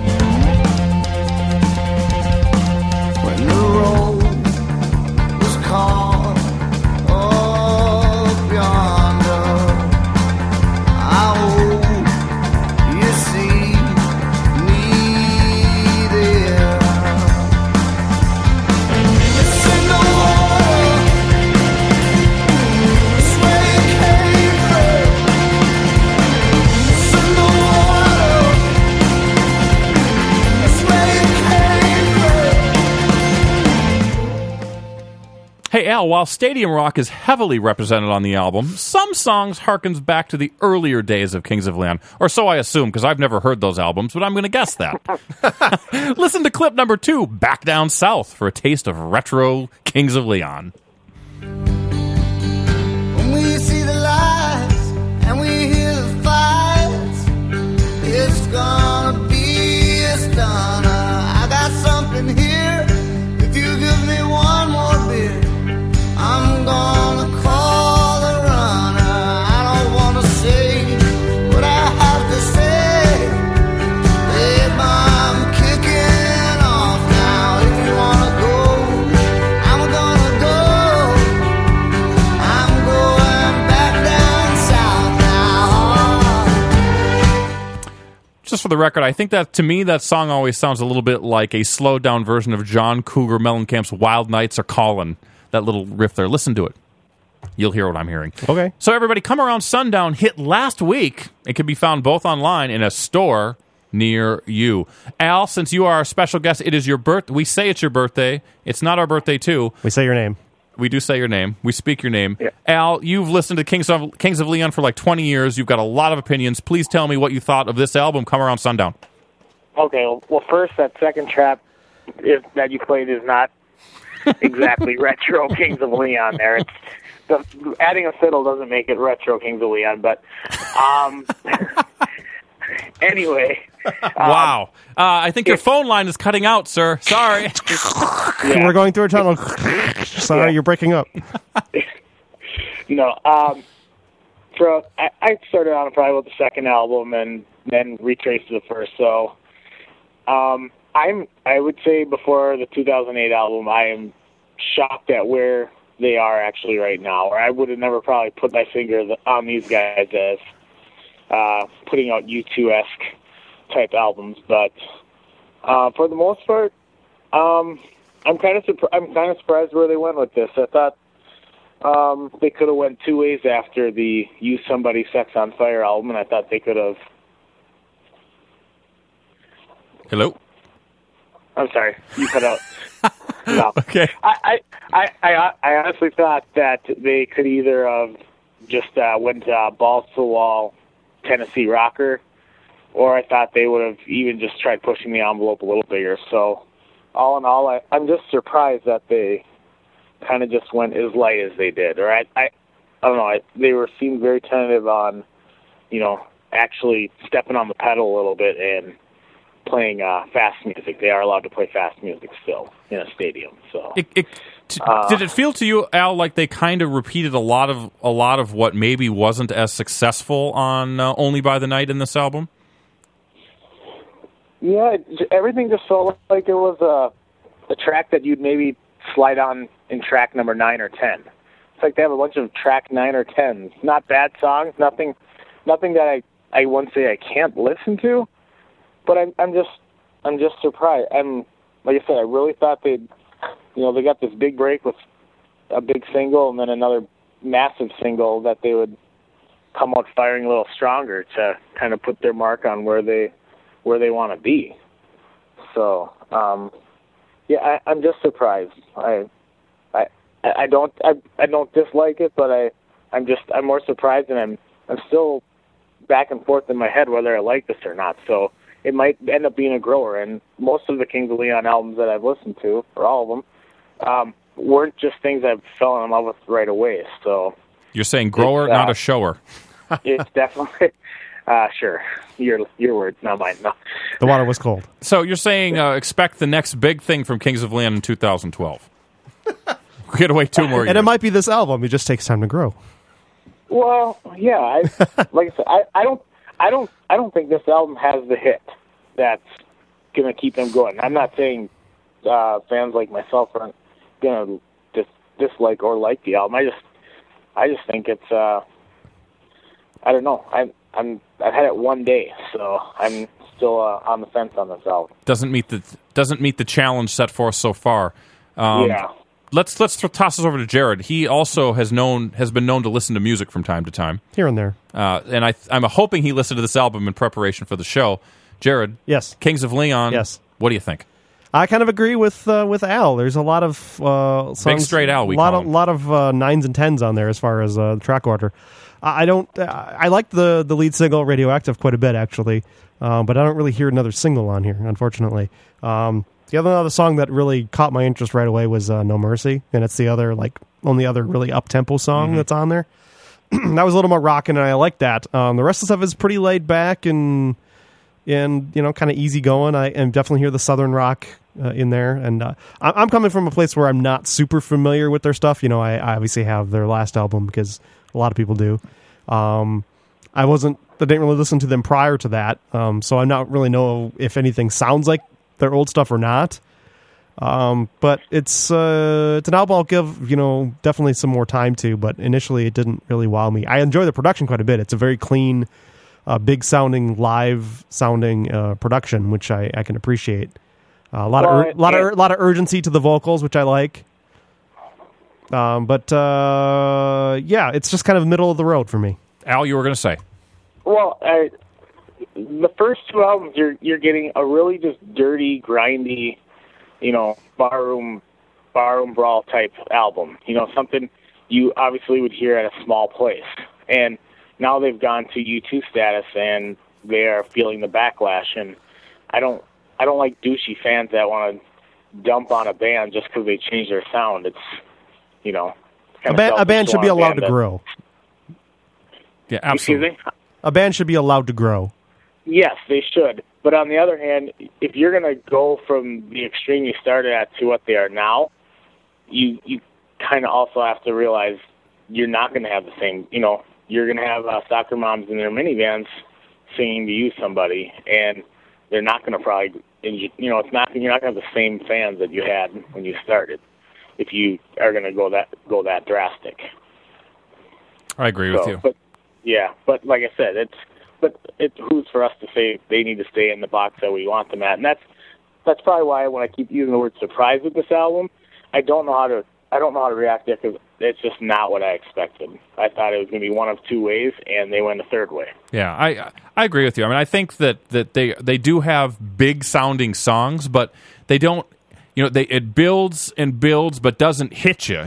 When the road was calm up yonder, I hope you see me there. It's in the water, it's where you came from. It's in the water, it's where you came from. Hey, Al, while Stadium Rock is heavily represented on the album, some songs harkens back to the earlier days of Kings of Leon. Or so I assume, because I've never heard those albums, but I'm going to guess that. Listen to clip number 2, Back Down South, for a taste of retro Kings of Leon. When we see the lights and we hear the fights, it's gonna be a stunner. I got something here. If you give me one more beer, I'm gonna call the runner. I don't wanna say what I have to say. Babe, I'm kicking off now. If you wanna go, I'm gonna go. I'm going back down south now. Just for the record, I think that, to me, that song always sounds a little bit like a slowed-down version of John Cougar Mellencamp's Wild Nights Are Callin'. That little riff there. Listen to it. You'll hear what I'm hearing. Okay. So everybody, Come Around Sundown hit last week. It can be found both online in a store near you. Al, since you are our special guest, it is your birthday. We say it's your birthday. It's not our birthday, too. We say your name. We do say your name. We speak your name. Yeah. Al, you've listened to Kings of Leon for like 20 years. You've got a lot of opinions. Please tell me what you thought of this album, Come Around Sundown. Okay, well, first, that second track that you played is not exactly retro Kings of Leon there. Adding a fiddle doesn't make it retro Kings of Leon, but anyway. Wow. I think your phone line is cutting out, sir. Sorry. Yeah. We're going through a tunnel. Sorry, You're breaking up. No. So I started on probably with the second album and then retraced to the first. So I would say before the 2008 album, I am shocked at where they are actually right now. Or I would have never probably put my finger on these guys as putting out U2-esque type albums. But for the most part, I'm kind of surprised where they went with this. I thought they could have went two ways after the "You Somebody Sex on Fire" album, and I thought they could have. Hello. I'm sorry, you cut out. No. Okay. I honestly thought that they could either have just went balls to the wall Tennessee rocker, or I thought they would have even just tried pushing the envelope a little bigger. So, all in all, I'm just surprised that they kind of just went as light as they did. Or I don't know. They seemed very tentative on, actually stepping on the pedal a little bit and playing fast music. They are allowed to play fast music still in a stadium. So, did it feel to you, Al, like they kind of repeated a lot of what maybe wasn't as successful on Only by the Night in this album? Yeah, everything just felt like it was a track that you'd maybe slide on in track number 9 or 10. It's like they have a bunch of track 9 or 10s. Not bad songs, nothing that I wouldn't say I can't listen to, but I'm just surprised. And like I said, I really thought they got this big break with a big single and then another massive single that they would come out firing a little stronger to kind of put their mark on where they want to be. So, I'm just surprised. I don't dislike it, but I'm more surprised, and I'm still back and forth in my head whether I like this or not. So it might end up being a grower. And most of the Kings of Leon albums that I've listened to, or all of them, weren't just things I fell in love with right away. So you're saying grower, not a shower. It's definitely sure. Your words, not mine. No. The water was cold. So you're saying expect the next big thing from Kings of Leon in 2012. We get away 2 more years. And it might be this album. It just takes time to grow. Well, yeah. Like I said, I don't think this album has the hit that's going to keep them going. I'm not saying fans like myself aren't going to dislike or like the album. I just think it's I don't know. I've had it one day, so I'm still on the fence on this album. Doesn't meet the challenge set forth so far. Yeah. Let's toss this over to Jared. He also has been known to listen to music from time to time, here and there. And I'm hoping he listened to this album in preparation for the show. Jared, yes, Kings of Leon. Yes, what do you think? I kind of agree with Al. There's a lot of songs, Big Straight Al. A lot of 9s and 10s on there as far as track order. I like the lead single Radioactive quite a bit actually, but I don't really hear another single on here, unfortunately. The other song that really caught my interest right away was No Mercy, and it's the only other really up-tempo song that's on there. That was a little more rockin', and I like that. The rest of the stuff is pretty laid back and kind of easy going. I definitely hear the Southern rock in there, and I'm coming from a place where I'm not super familiar with their stuff. I obviously have their last album because a lot of people do. I didn't really listen to them prior to that, so I not really know if anything sounds like their old stuff or not. But it's an album I'll give definitely some more time to. But initially, it didn't really wow me. I enjoy the production quite a bit. It's a very clean, big sounding, live sounding production, which I can appreciate. A lot of urgency to the vocals, which I like. But it's just kind of middle of the road for me. Al, you were going to say? Well, the first 2 albums, you're getting a really just dirty, grindy, barroom brawl type album. Something you obviously would hear at a small place. And now they've gone to U2 status, and they are feeling the backlash. And I don't like douchey fans that want to dump on a band just because they change their sound. It's a band should be allowed to grow. Yeah, absolutely. Excuse me? A band should be allowed to grow. Yes, they should. But on the other hand, if you're going to go from the extreme you started at to what they are now, you kind of also have to realize you're not going to have the same. You're going to have soccer moms in their minivans singing to you somebody, and they're not going to probably. You're not going to have the same fans that you had when you started. If you are going to go that drastic. I agree with you. But like I said, it's who's for us to say they need to stay in the box that we want them at, and that's probably why when I keep using the word surprise with this album, I don't know how to react to it because it's just not what I expected. I thought it was going to be one of 2 ways, and they went a third way. Yeah, I agree with you. I mean, I think that they do have big sounding songs, but they don't. It builds and builds, but doesn't hit you.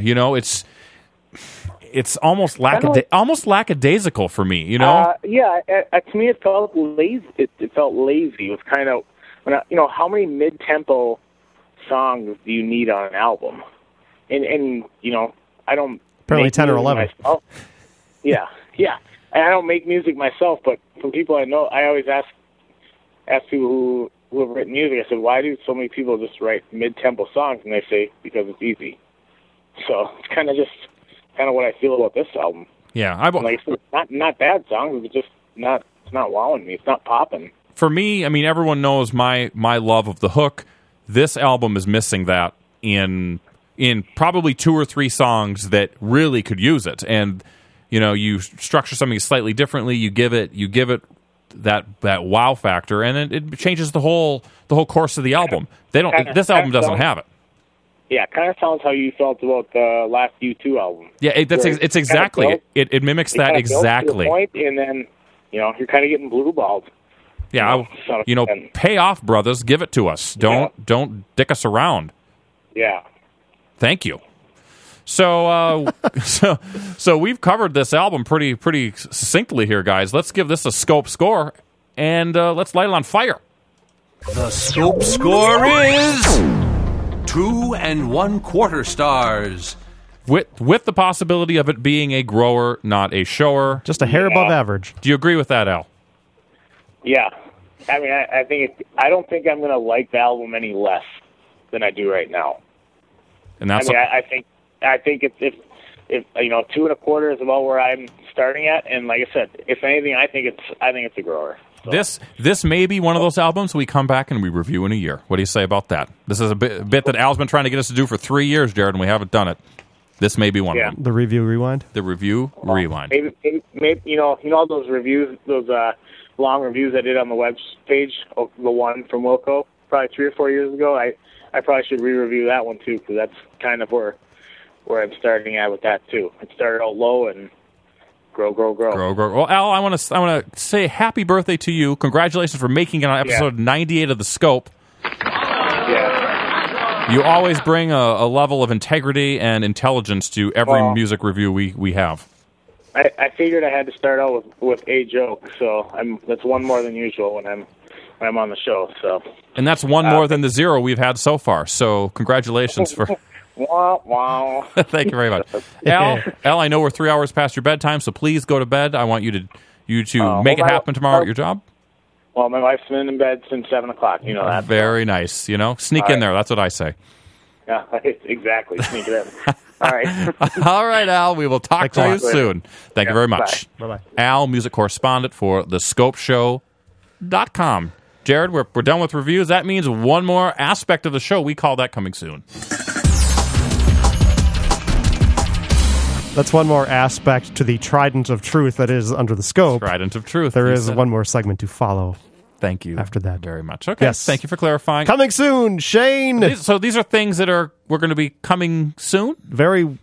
It's almost lackadaisical for me. To me it felt lazy. It felt lazy. It was kind of how many mid-tempo songs do you need on an album? And I don't apparently 10 or 11. Myself. Yeah. And I don't make music myself, but from people I know, I always ask people who have written music. I said, why do so many people just write mid-tempo songs? And they say because it's easy. So it's kind of what I feel about this album. Yeah, like I said, not bad songs. It's just not. It's not wowing me. It's not popping. For me, I mean, everyone knows my love of the hook. This album is missing that in probably 2 or 3 songs that really could use it. And you structure something slightly differently. You give it that wow factor, and it changes the whole course of the album. This album doesn't have it. Yeah, it kind of sounds how you felt about the last U2 album. Yeah, it's exactly it. It mimics that exactly. Point, and then you're kind of getting blue-balled. Yeah, pay off, brothers. Give it to us. Don't dick us around. Yeah. Thank you. So so we've covered this album pretty succinctly here, guys. Let's give this a scope score, and let's light it on fire. The Scope score is 2 1/4 stars. With the possibility of it being a grower, not a shower. Just a hair above average. Do you agree with that, Al? Yeah. I mean, I don't think I'm going to like the album any less than I do right now. And that's I think it's if 2 1/4 is about where I'm starting at, and like I said, if anything, I think it's a grower. So. This may be one of those albums we come back and we review in a year. What do you say about that? This is a bit that Al's been trying to get us to do for 3 years, Jared, and we haven't done it. This may be one of them. The review rewind. The review rewind. Maybe all those reviews, those long reviews I did on the web page, the one from Wilco, probably 3 or 4 years ago. I probably should re-review that one too, because that's kind of where I'm starting at with that too. It started out low and grow. Well, Al, I want to say happy birthday to you. Congratulations for making it on episode 98 of The Scope. Yeah. You always bring a level of integrity and intelligence to every music review we have. I figured I had to start out with a joke, so that's one more than usual when I'm on the show. So. And that's one more than the 0 we've had so far. So congratulations for. Wow. Thank you very much, Al. I know we're 3 hours past your bedtime, so please go to bed. I want you to make it happen tomorrow at your job. Well, my wife's been in bed since 7 o'clock. You know that. Very nice. Sneak in there. That's what I say. Yeah, exactly. Sneak it in. All right. All right, Al. We will talk to you soon. Thank you very much. Bye-bye. Al, music correspondent for thescopeshow.com. Jared, we're done with reviews. That means one more aspect of the show. We call that coming soon. That's one more aspect to the trident of truth that is Under the Scope. Trident of truth. There is one more segment to follow. Thank you. After that. Very much. Okay. Yes. Thank you for clarifying. Coming soon, Shane. So these are things that we're going to be coming soon? Some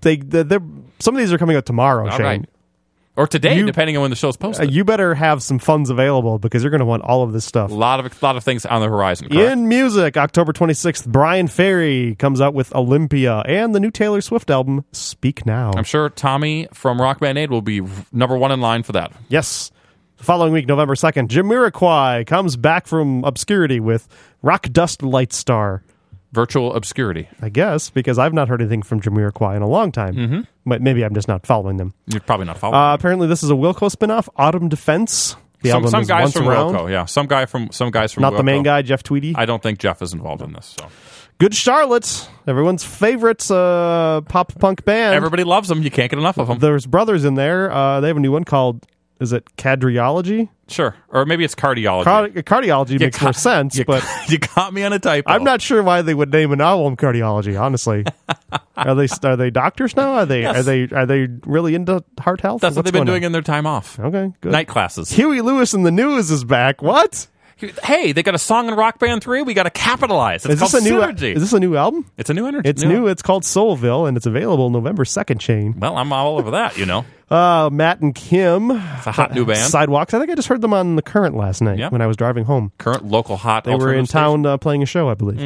of these are coming out tomorrow, Shane. Right. Or today, depending on when the show's posted. You better have some funds available because you're going to want all of this stuff. A lot of things on the horizon, correct? In music, October 26th, Brian Ferry comes out with Olympia and the new Taylor Swift album, Speak Now. I'm sure Tommy from Rock Band Aid will be number one in line for that. Yes. The following week, November 2nd, Jamiroquai comes back from obscurity with Rock Dust Light Star. Virtual obscurity. I guess, because I've not heard anything from Jamiroquai in a long time. Mm-hmm. But maybe I'm just not following them. You're probably not following them. Apparently, this is a Wilco spinoff, Autumn Defense. Some guys from Wilco, yeah. Some guys from Not Wilco. the main guy, Jeff Tweedy? I don't think Jeff is involved in this. So. Good Charlotte, everyone's favorite pop punk band. Everybody loves them. You can't get enough of them. There's brothers in there. They have a new one called, is it Cadriology? Sure. Or maybe it's Cardiology. Cardiology makes more sense, but you caught me on a typo. I'm not sure why they would name an album Cardiology, honestly. Are they doctors now? Are they really into heart health? That's what they've been doing in their time off. Okay, good. Night classes. Huey Lewis and the News is back. What? Hey, they got a song in Rock Band 3. We got to capitalize. It's called Synergy. Is this a new album? It's a new energy. It's new. It's called Soulville, and it's available November 2nd, Shane. Well, I'm all over that, Matt and Kim. It's a hot new band. Sidewalks. I think I just heard them on The Current last night when I was driving home. Current local hot. They were in town playing a show, I believe.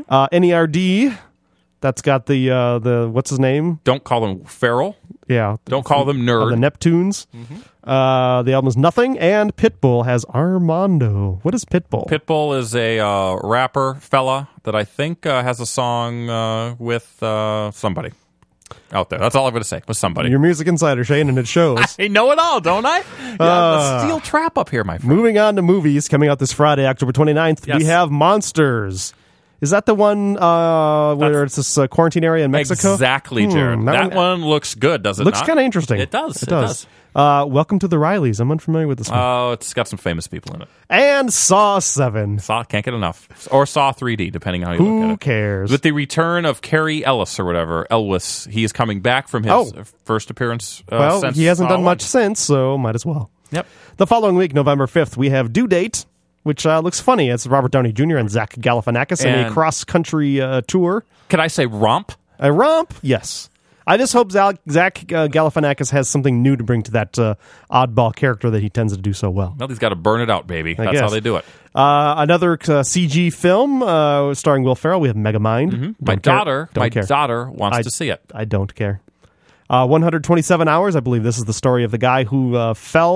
NERD. That's got the what's his name? Don't call them Feral. Yeah. Don't call them Nerd. The Neptunes. The album is Nothing, and Pitbull has Armando. What is Pitbull? Pitbull is a rapper fella that I think has a song with somebody out there. That's all I'm going to say. With somebody. You're Music Insider, Shane, and it shows. I know it all, don't I? Yeah, steel trap up here, my friend. Moving on to movies, coming out this Friday, October 29th, we have Monsters. Is that the one where it's this quarantine area in Mexico? Exactly, Jared. That one looks good, does it looks not? Kind of interesting. It does. It does. Welcome to the Rileys. I'm unfamiliar with this one. Oh, it's got some famous people in it. And Saw 7. Can't get enough. Or Saw 3D, depending on how you look at it. Who cares? With the return of Kerry Ellis or whatever, Elwes, he is coming back from his first appearance. Well, he hasn't done much since, so might as well. Yep. The following week, November 5th, we have Due Date, which looks funny. It's Robert Downey Jr. and Zach Galifianakis in a cross-country tour. Could I say romp? A romp? Yes. I just hope Zach Galifianakis has something new to bring to that oddball character that he tends to do so well. Well, he's got to burn it out, baby. That's how they do it. Another CG film starring Will Ferrell. We have Megamind. Mm-hmm. My daughter wants to see it. I don't care. 127 Hours. I believe this is the story of the guy who fell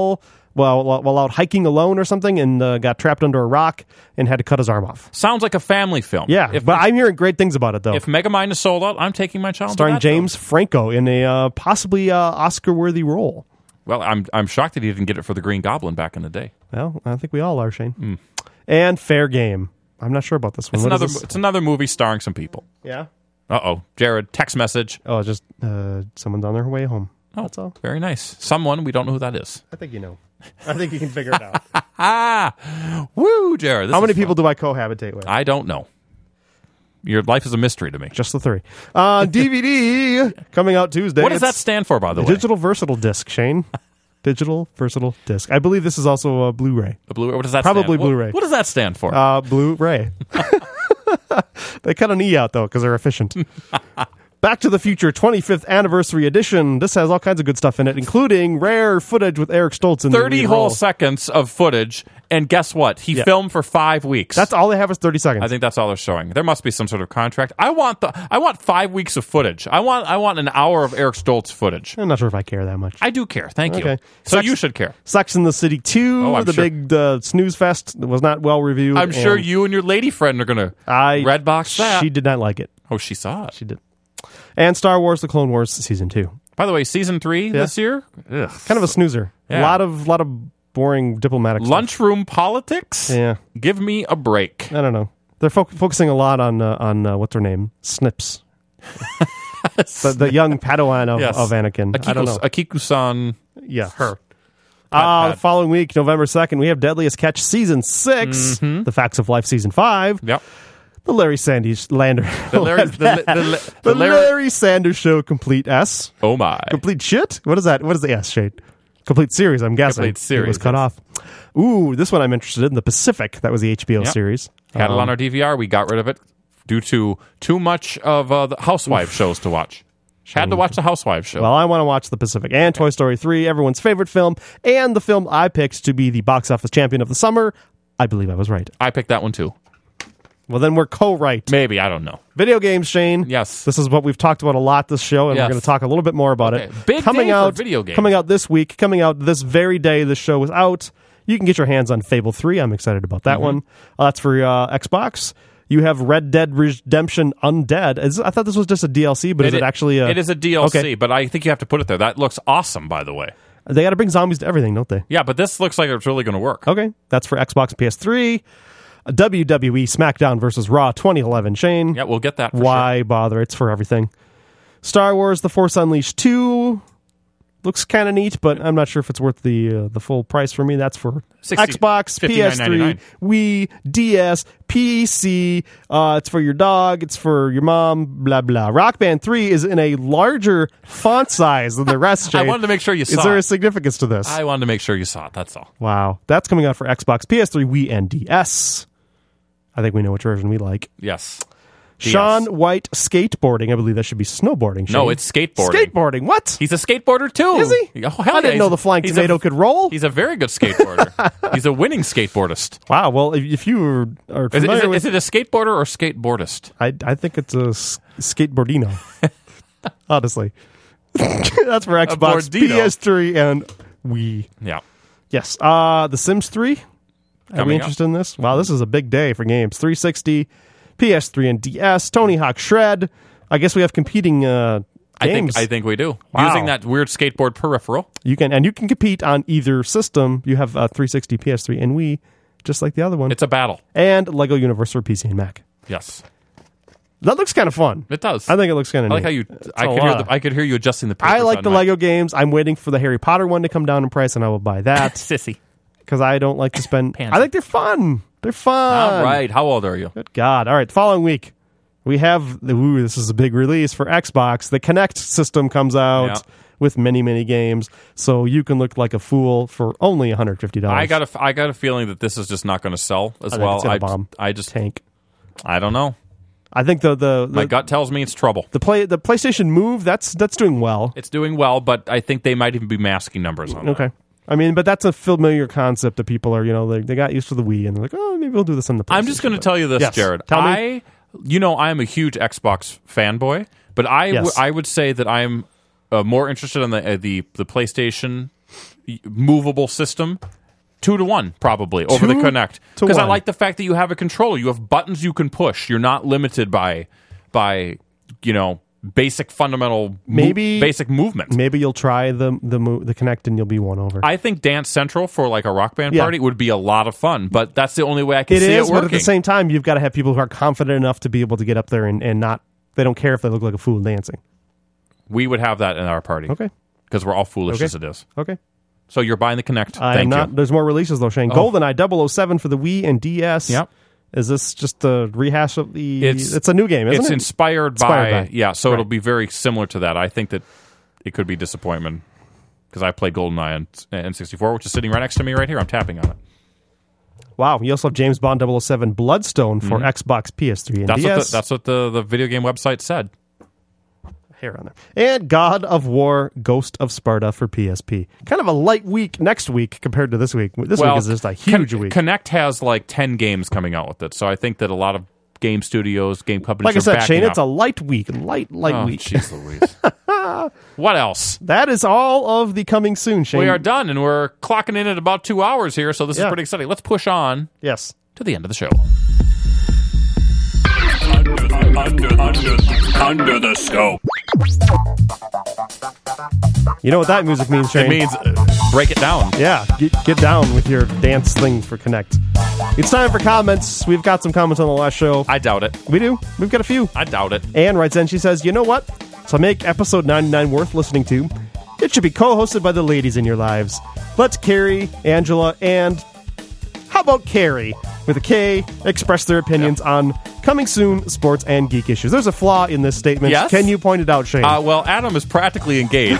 while out hiking alone or something, and got trapped under a rock and had to cut his arm off. Sounds like a family film. Yeah, but I'm hearing great things about it, though. If Megamind is sold out, I'm taking my child. Starring to that James Franco in a possibly Oscar-worthy role. Well, I'm shocked that he didn't get it for the Green Goblin back in the day. Well, I think we all are, Shane. And Fair Game. I'm not sure about this one. It's another movie starring some people. Yeah. Uh-oh. Jared, text message. Oh, just someone's on their way home. Oh, that's all. Very nice. Someone, we don't know who that is. I think you know. I think you can figure it out. Woo, Jared. How many people do I cohabitate with? I don't know. Your life is a mystery to me. Just the 3. DVD coming out Tuesday. What does that stand for, by the way? Digital Versatile Disc, Shane. Digital Versatile Disc. I believe this is also a Blu-ray. A Blu-ray? What does that Probably stand? Blu-ray. What does that stand for? Blu-ray. They cut an E out, though, because they're efficient. Back to the Future 25th Anniversary Edition. This has all kinds of good stuff in it, including rare footage with Eric Stoltz in 30 the whole role. seconds of footage, and guess what? He filmed for 5 weeks. That's all they have is 30 seconds. I think that's all they're showing. There must be some sort of contract. I want 5 weeks of footage. I want an hour of Eric Stoltz footage. I'm not sure if I care that much. I do care. Thank you. Okay. So you should care. Sex and the City 2, Oh, I'm the sure. big snooze fest, was not well reviewed. I'm sure you and your lady friend are going to red box that. She did not like it. Oh, she saw it. She did. And Star Wars: The Clone Wars Season 2. By the way, Season 3 this year? Ugh. Kind of a snoozer. Yeah. A lot of boring diplomatic stuff. Lunchroom politics? Yeah. Give me a break. I don't know. They're focusing a lot on what's her name? Snips. the young Padawan of Anakin. I don't know. Akiku-san. Yeah, her. The following week, November 2nd, we have Deadliest Catch Season 6, The Facts of Life Season 5. Yep. The Larry Sanders Larry Sanders Show Complete S. Oh my. Complete shit? What is that? What is the S, Shane? Complete series, I'm guessing. Complete series. It was cut off. Ooh, this one I'm interested in. The Pacific. That was the HBO series. Had it on our DVR. We got rid of it due to too much of the Housewives shows to watch. Had to watch the Housewives show. Well, I want to watch The Pacific and Toy Story 3, everyone's favorite film, and the film I picked to be the box office champion of the summer. I believe I was right. I picked that one too. Well, then we're co-right. Maybe, I don't know. Video games, Shane. Yes. This is what we've talked about a lot this show, and we're going to talk a little bit more about it. Big day for video games. Coming out this week, coming out this very day this show is out. You can get your hands on Fable 3. I'm excited about that one. That's for Xbox. You have Red Dead Redemption Undead. I thought this was just a DLC, but is it actually a... It is a DLC, but I think you have to put it there. That looks awesome, by the way. They got to bring zombies to everything, don't they? Yeah, but this looks like it's really going to work. Okay. That's for Xbox and PS3. WWE SmackDown versus Raw 2011. Shane. Yeah, we'll get that for Why sure. bother? It's for everything. Star Wars The Force Unleashed 2 looks kind of neat, but I'm not sure if it's worth the full price for me. That's for Xbox, PS3, Wii, DS, PC. It's for your dog. It's for your mom. Blah blah. Rock Band 3 is in a larger font size than the rest. I wanted to make sure you saw it. Is there a significance to this? I wanted to make sure you saw it. That's all. Wow, that's coming out for Xbox, PS3, Wii, and DS. I think we know which version we like. Yes. Sean White skateboarding. I believe that should be snowboarding. Shane. No, it's skateboarding. Skateboarding. What? He's a skateboarder too. Is he? Oh, hell I didn't know the flying tomato could roll. He's a very good skateboarder. He's a winning skateboardist. Wow. Well, if you are familiar is it a skateboarder or skateboardist? I think it's a skateboardino. Honestly, that's for Xbox, PS3, and Wii. Yeah. Yes. The Sims 3. Are we interested in this? Wow, this is a big day for games. 360, PS3, and DS. Tony Hawk Shred. I guess we have competing games. I think we do. Wow. Using that weird skateboard peripheral. You can compete on either system. You have 360, PS3, and Wii, just like the other one. It's a battle. And Lego Universe for PC and Mac. Yes. That looks kind of fun. It does. I think it looks kind of neat. I like how I could hear you adjusting the papers. I like the Lego games. I'm waiting for the Harry Potter one to come down in price, and I will buy that. Sissy. Because I don't like to spend... I think they're fun. They're fun. All right. How old are you? Good God. All right. Following week, we have... this is a big release for Xbox. The Kinect system comes out with many, many games. So you can look like a fool for only $150. I got a feeling that this is just not going to sell as well. It's gonna bomb. I just... Tank. I don't know. I think my gut tells me it's trouble. The PlayStation Move, that's doing well. It's doing well, but I think they might even be masking numbers on that. Okay. I mean, but that's a familiar concept that people are, they got used to the Wii and they're like, oh, maybe we'll do this on the PlayStation. I'm just going to tell you this, Jared. Tell me. I am a huge Xbox fanboy, but I would say that I'm more interested in the PlayStation movable system, 2-to-1 probably over the Kinect. Because I like the fact that you have a controller. You have buttons you can push. You're not limited by basic fundamental basic movement. Maybe you'll try the Kinect and you'll be won over. I think Dance Central for like a Rock Band party would be a lot of fun, but that's the only way I can see it working. But at the same time, you've got to have people who are confident enough to be able to get up there and not, they don't care if they look like a fool dancing. We would have that in our party. Okay. Because we're all foolish as it is. Okay. So you're buying the Kinect. Thank you. There's more releases though, Shane. GoldenEye 007 for the Wii and DS. Yep. Is this just a rehash of the... It's a new game, isn't it? It's inspired by... Yeah, so it'll be very similar to that. I think that it could be disappointment because I played GoldenEye on N64, which is sitting right next to me right here. I'm tapping on it. Wow. You also have James Bond 007 Bloodstone for Xbox, PS3, and DS. That's what the video game website said. Hair on there. And God of War Ghost of Sparta for PSP. Kind of a light week next week compared to this week. This week is just a huge week. Kinect has like 10 games coming out with it, so I think that a lot of game studios, game companies like I said, Shane, up. it's a light week. Light week. Jeez Louise. What else? That is all of the coming soon, Shane. We are done, and we're clocking in at about 2 hours here, so this is pretty exciting. Let's push on to the end of the show. Under the scope. You know what that music means, Shane? It means break it down. Yeah, get down with your dance thing for Kinect. It's time for comments. We've got some comments on the last show. I doubt it. We do. We've got a few. I doubt it. Anne writes in, she says, you know what? To make episode 99 worth listening to, it should be co-hosted by the ladies in your lives. Let Carrie, Angela, and how about Carrie, with a K, express their opinions on coming soon sports and geek issues. There's a flaw in this statement. Yes? Can you point it out, Shane? Well, Adam is practically engaged.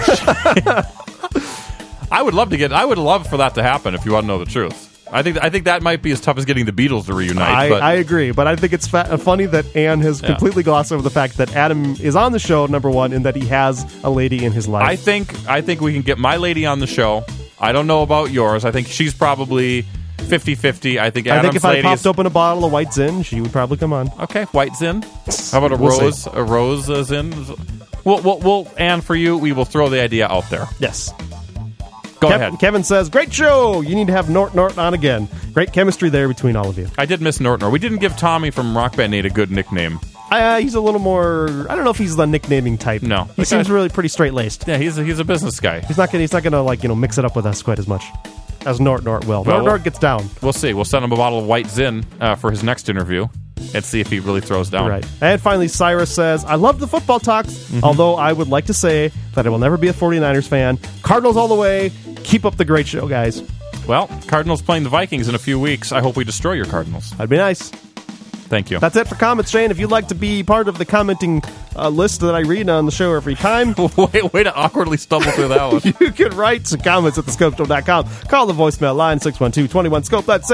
I would love for that to happen if you want to know the truth. I think that might be as tough as getting the Beatles to reunite. I agree, but I think it's funny that Anne has completely glossed over the fact that Adam is on the show, number one, and that he has a lady in his life. I think we can get my lady on the show. I don't know about yours. I think she's probably 50-50. I think if I popped open a bottle of White Zin, she would probably come on. Okay, White Zin. How about a Rose Zin? We'll and for you, we will throw the idea out there. Yes. Go ahead. Kevin says, great show. You need to have Nort on again. Great chemistry there between all of you. I did miss Nort. We didn't give Tommy from Rock Band 8 a good nickname. He's a little more... I don't know if he's the nicknaming type. No. He seems really pretty straight-laced. Yeah, he's a business guy. He's not gonna mix it up with us quite as much as Nort will. Nort gets down. We'll see. We'll send him a bottle of White Zin for his next interview and see if he really throws down. Right. And finally, Cyrus says, I love the football talks, although I would like to say that I will never be a 49ers fan. Cardinals all the way. Keep up the great show, guys. Well, Cardinals playing the Vikings in a few weeks. I hope we destroy your Cardinals. That'd be nice. Thank you. That's it for comments, Shane. If you'd like to be part of the commenting list that I read on the show every time... Way to awkwardly stumble through that one. You can write some comments at thescopeshow.com. Call the voicemail line 612-21-SCOPE. That's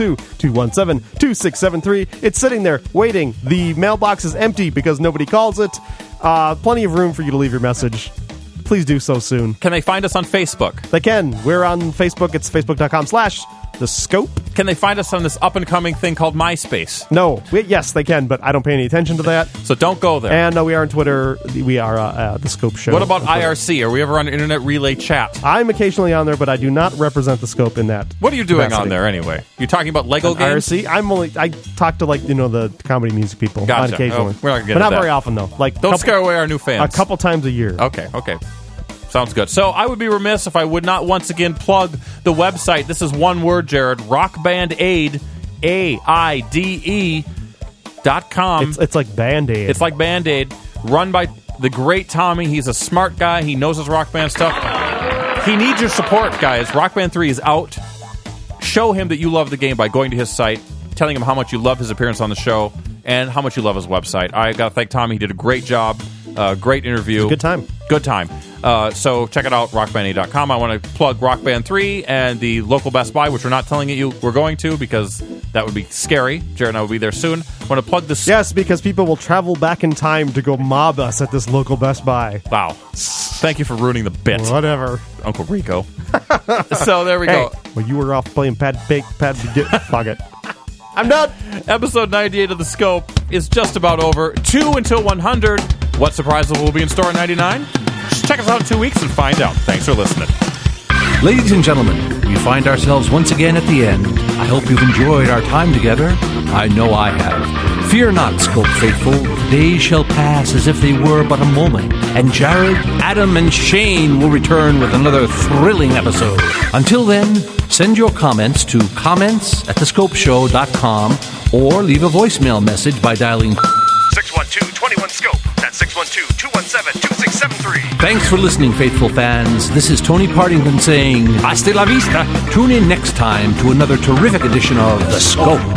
612-217-2673. It's sitting there waiting. The mailbox is empty because nobody calls it. Plenty of room for you to leave your message. Please do so soon. Can they find us on Facebook? They can. We're on Facebook. It's facebook.com/thescope. Can they find us on this up-and-coming thing called MySpace? No. Yes, they can, but I don't pay any attention to that. So don't go there. And we are on Twitter. We are The Scope Show. What about IRC? Are we ever on Internet Relay Chat? I'm occasionally on there, but I do not represent The Scope in that. What are you doing on there anyway? You talking about Lego games? IRC? I talk to the comedy music people. Gotcha. Occasionally. We're not gonna get but not that. very often, though. Don't scare away our new fans. A couple times a year. Okay. Sounds good. So I would be remiss if I would not once again plug the website. This is one word, Jared. RockBandAid, AIDE.com. It's like Band-Aid. It's like Band-Aid. Run by the great Tommy. He's a smart guy. He knows his Rock Band stuff. He needs your support, guys. Rock Band 3 is out. Show him that you love the game by going to his site, telling him how much you love his appearance on the show, and how much you love his website. I got to thank Tommy. He did a great job. Great interview. Good time. So check it out, rockband8.com. I want to plug Rock Band 3 and the local Best Buy, which we're not telling you we're going to because that would be scary. Jared and I will be there soon. I want to plug this. Yes, because people will travel back in time to go mob us at this local Best Buy. Wow. Thank you for ruining the bit. Whatever. Uncle Rico. So there we go. Well, you were off playing Fuck it. I'm done. Episode 98 of The Scope is just about over. 2 until 100. What surprises will be in store in 99? Just check us out in 2 weeks and find out. Thanks for listening. Ladies and gentlemen, we find ourselves once again at the end. I hope you've enjoyed our time together. I know I have. Fear not, Scope faithful. The days shall pass as if they were but a moment, and Jared, Adam, and Shane will return with another thrilling episode. Until then, send your comments to comments@thescopeshow.com or leave a voicemail message by dialing 612-21-SCOPE. That's 612-217-2673. Thanks for listening, faithful fans. This is Tony Partington saying, hasta la vista. Tune in next time to another terrific edition of The Scope.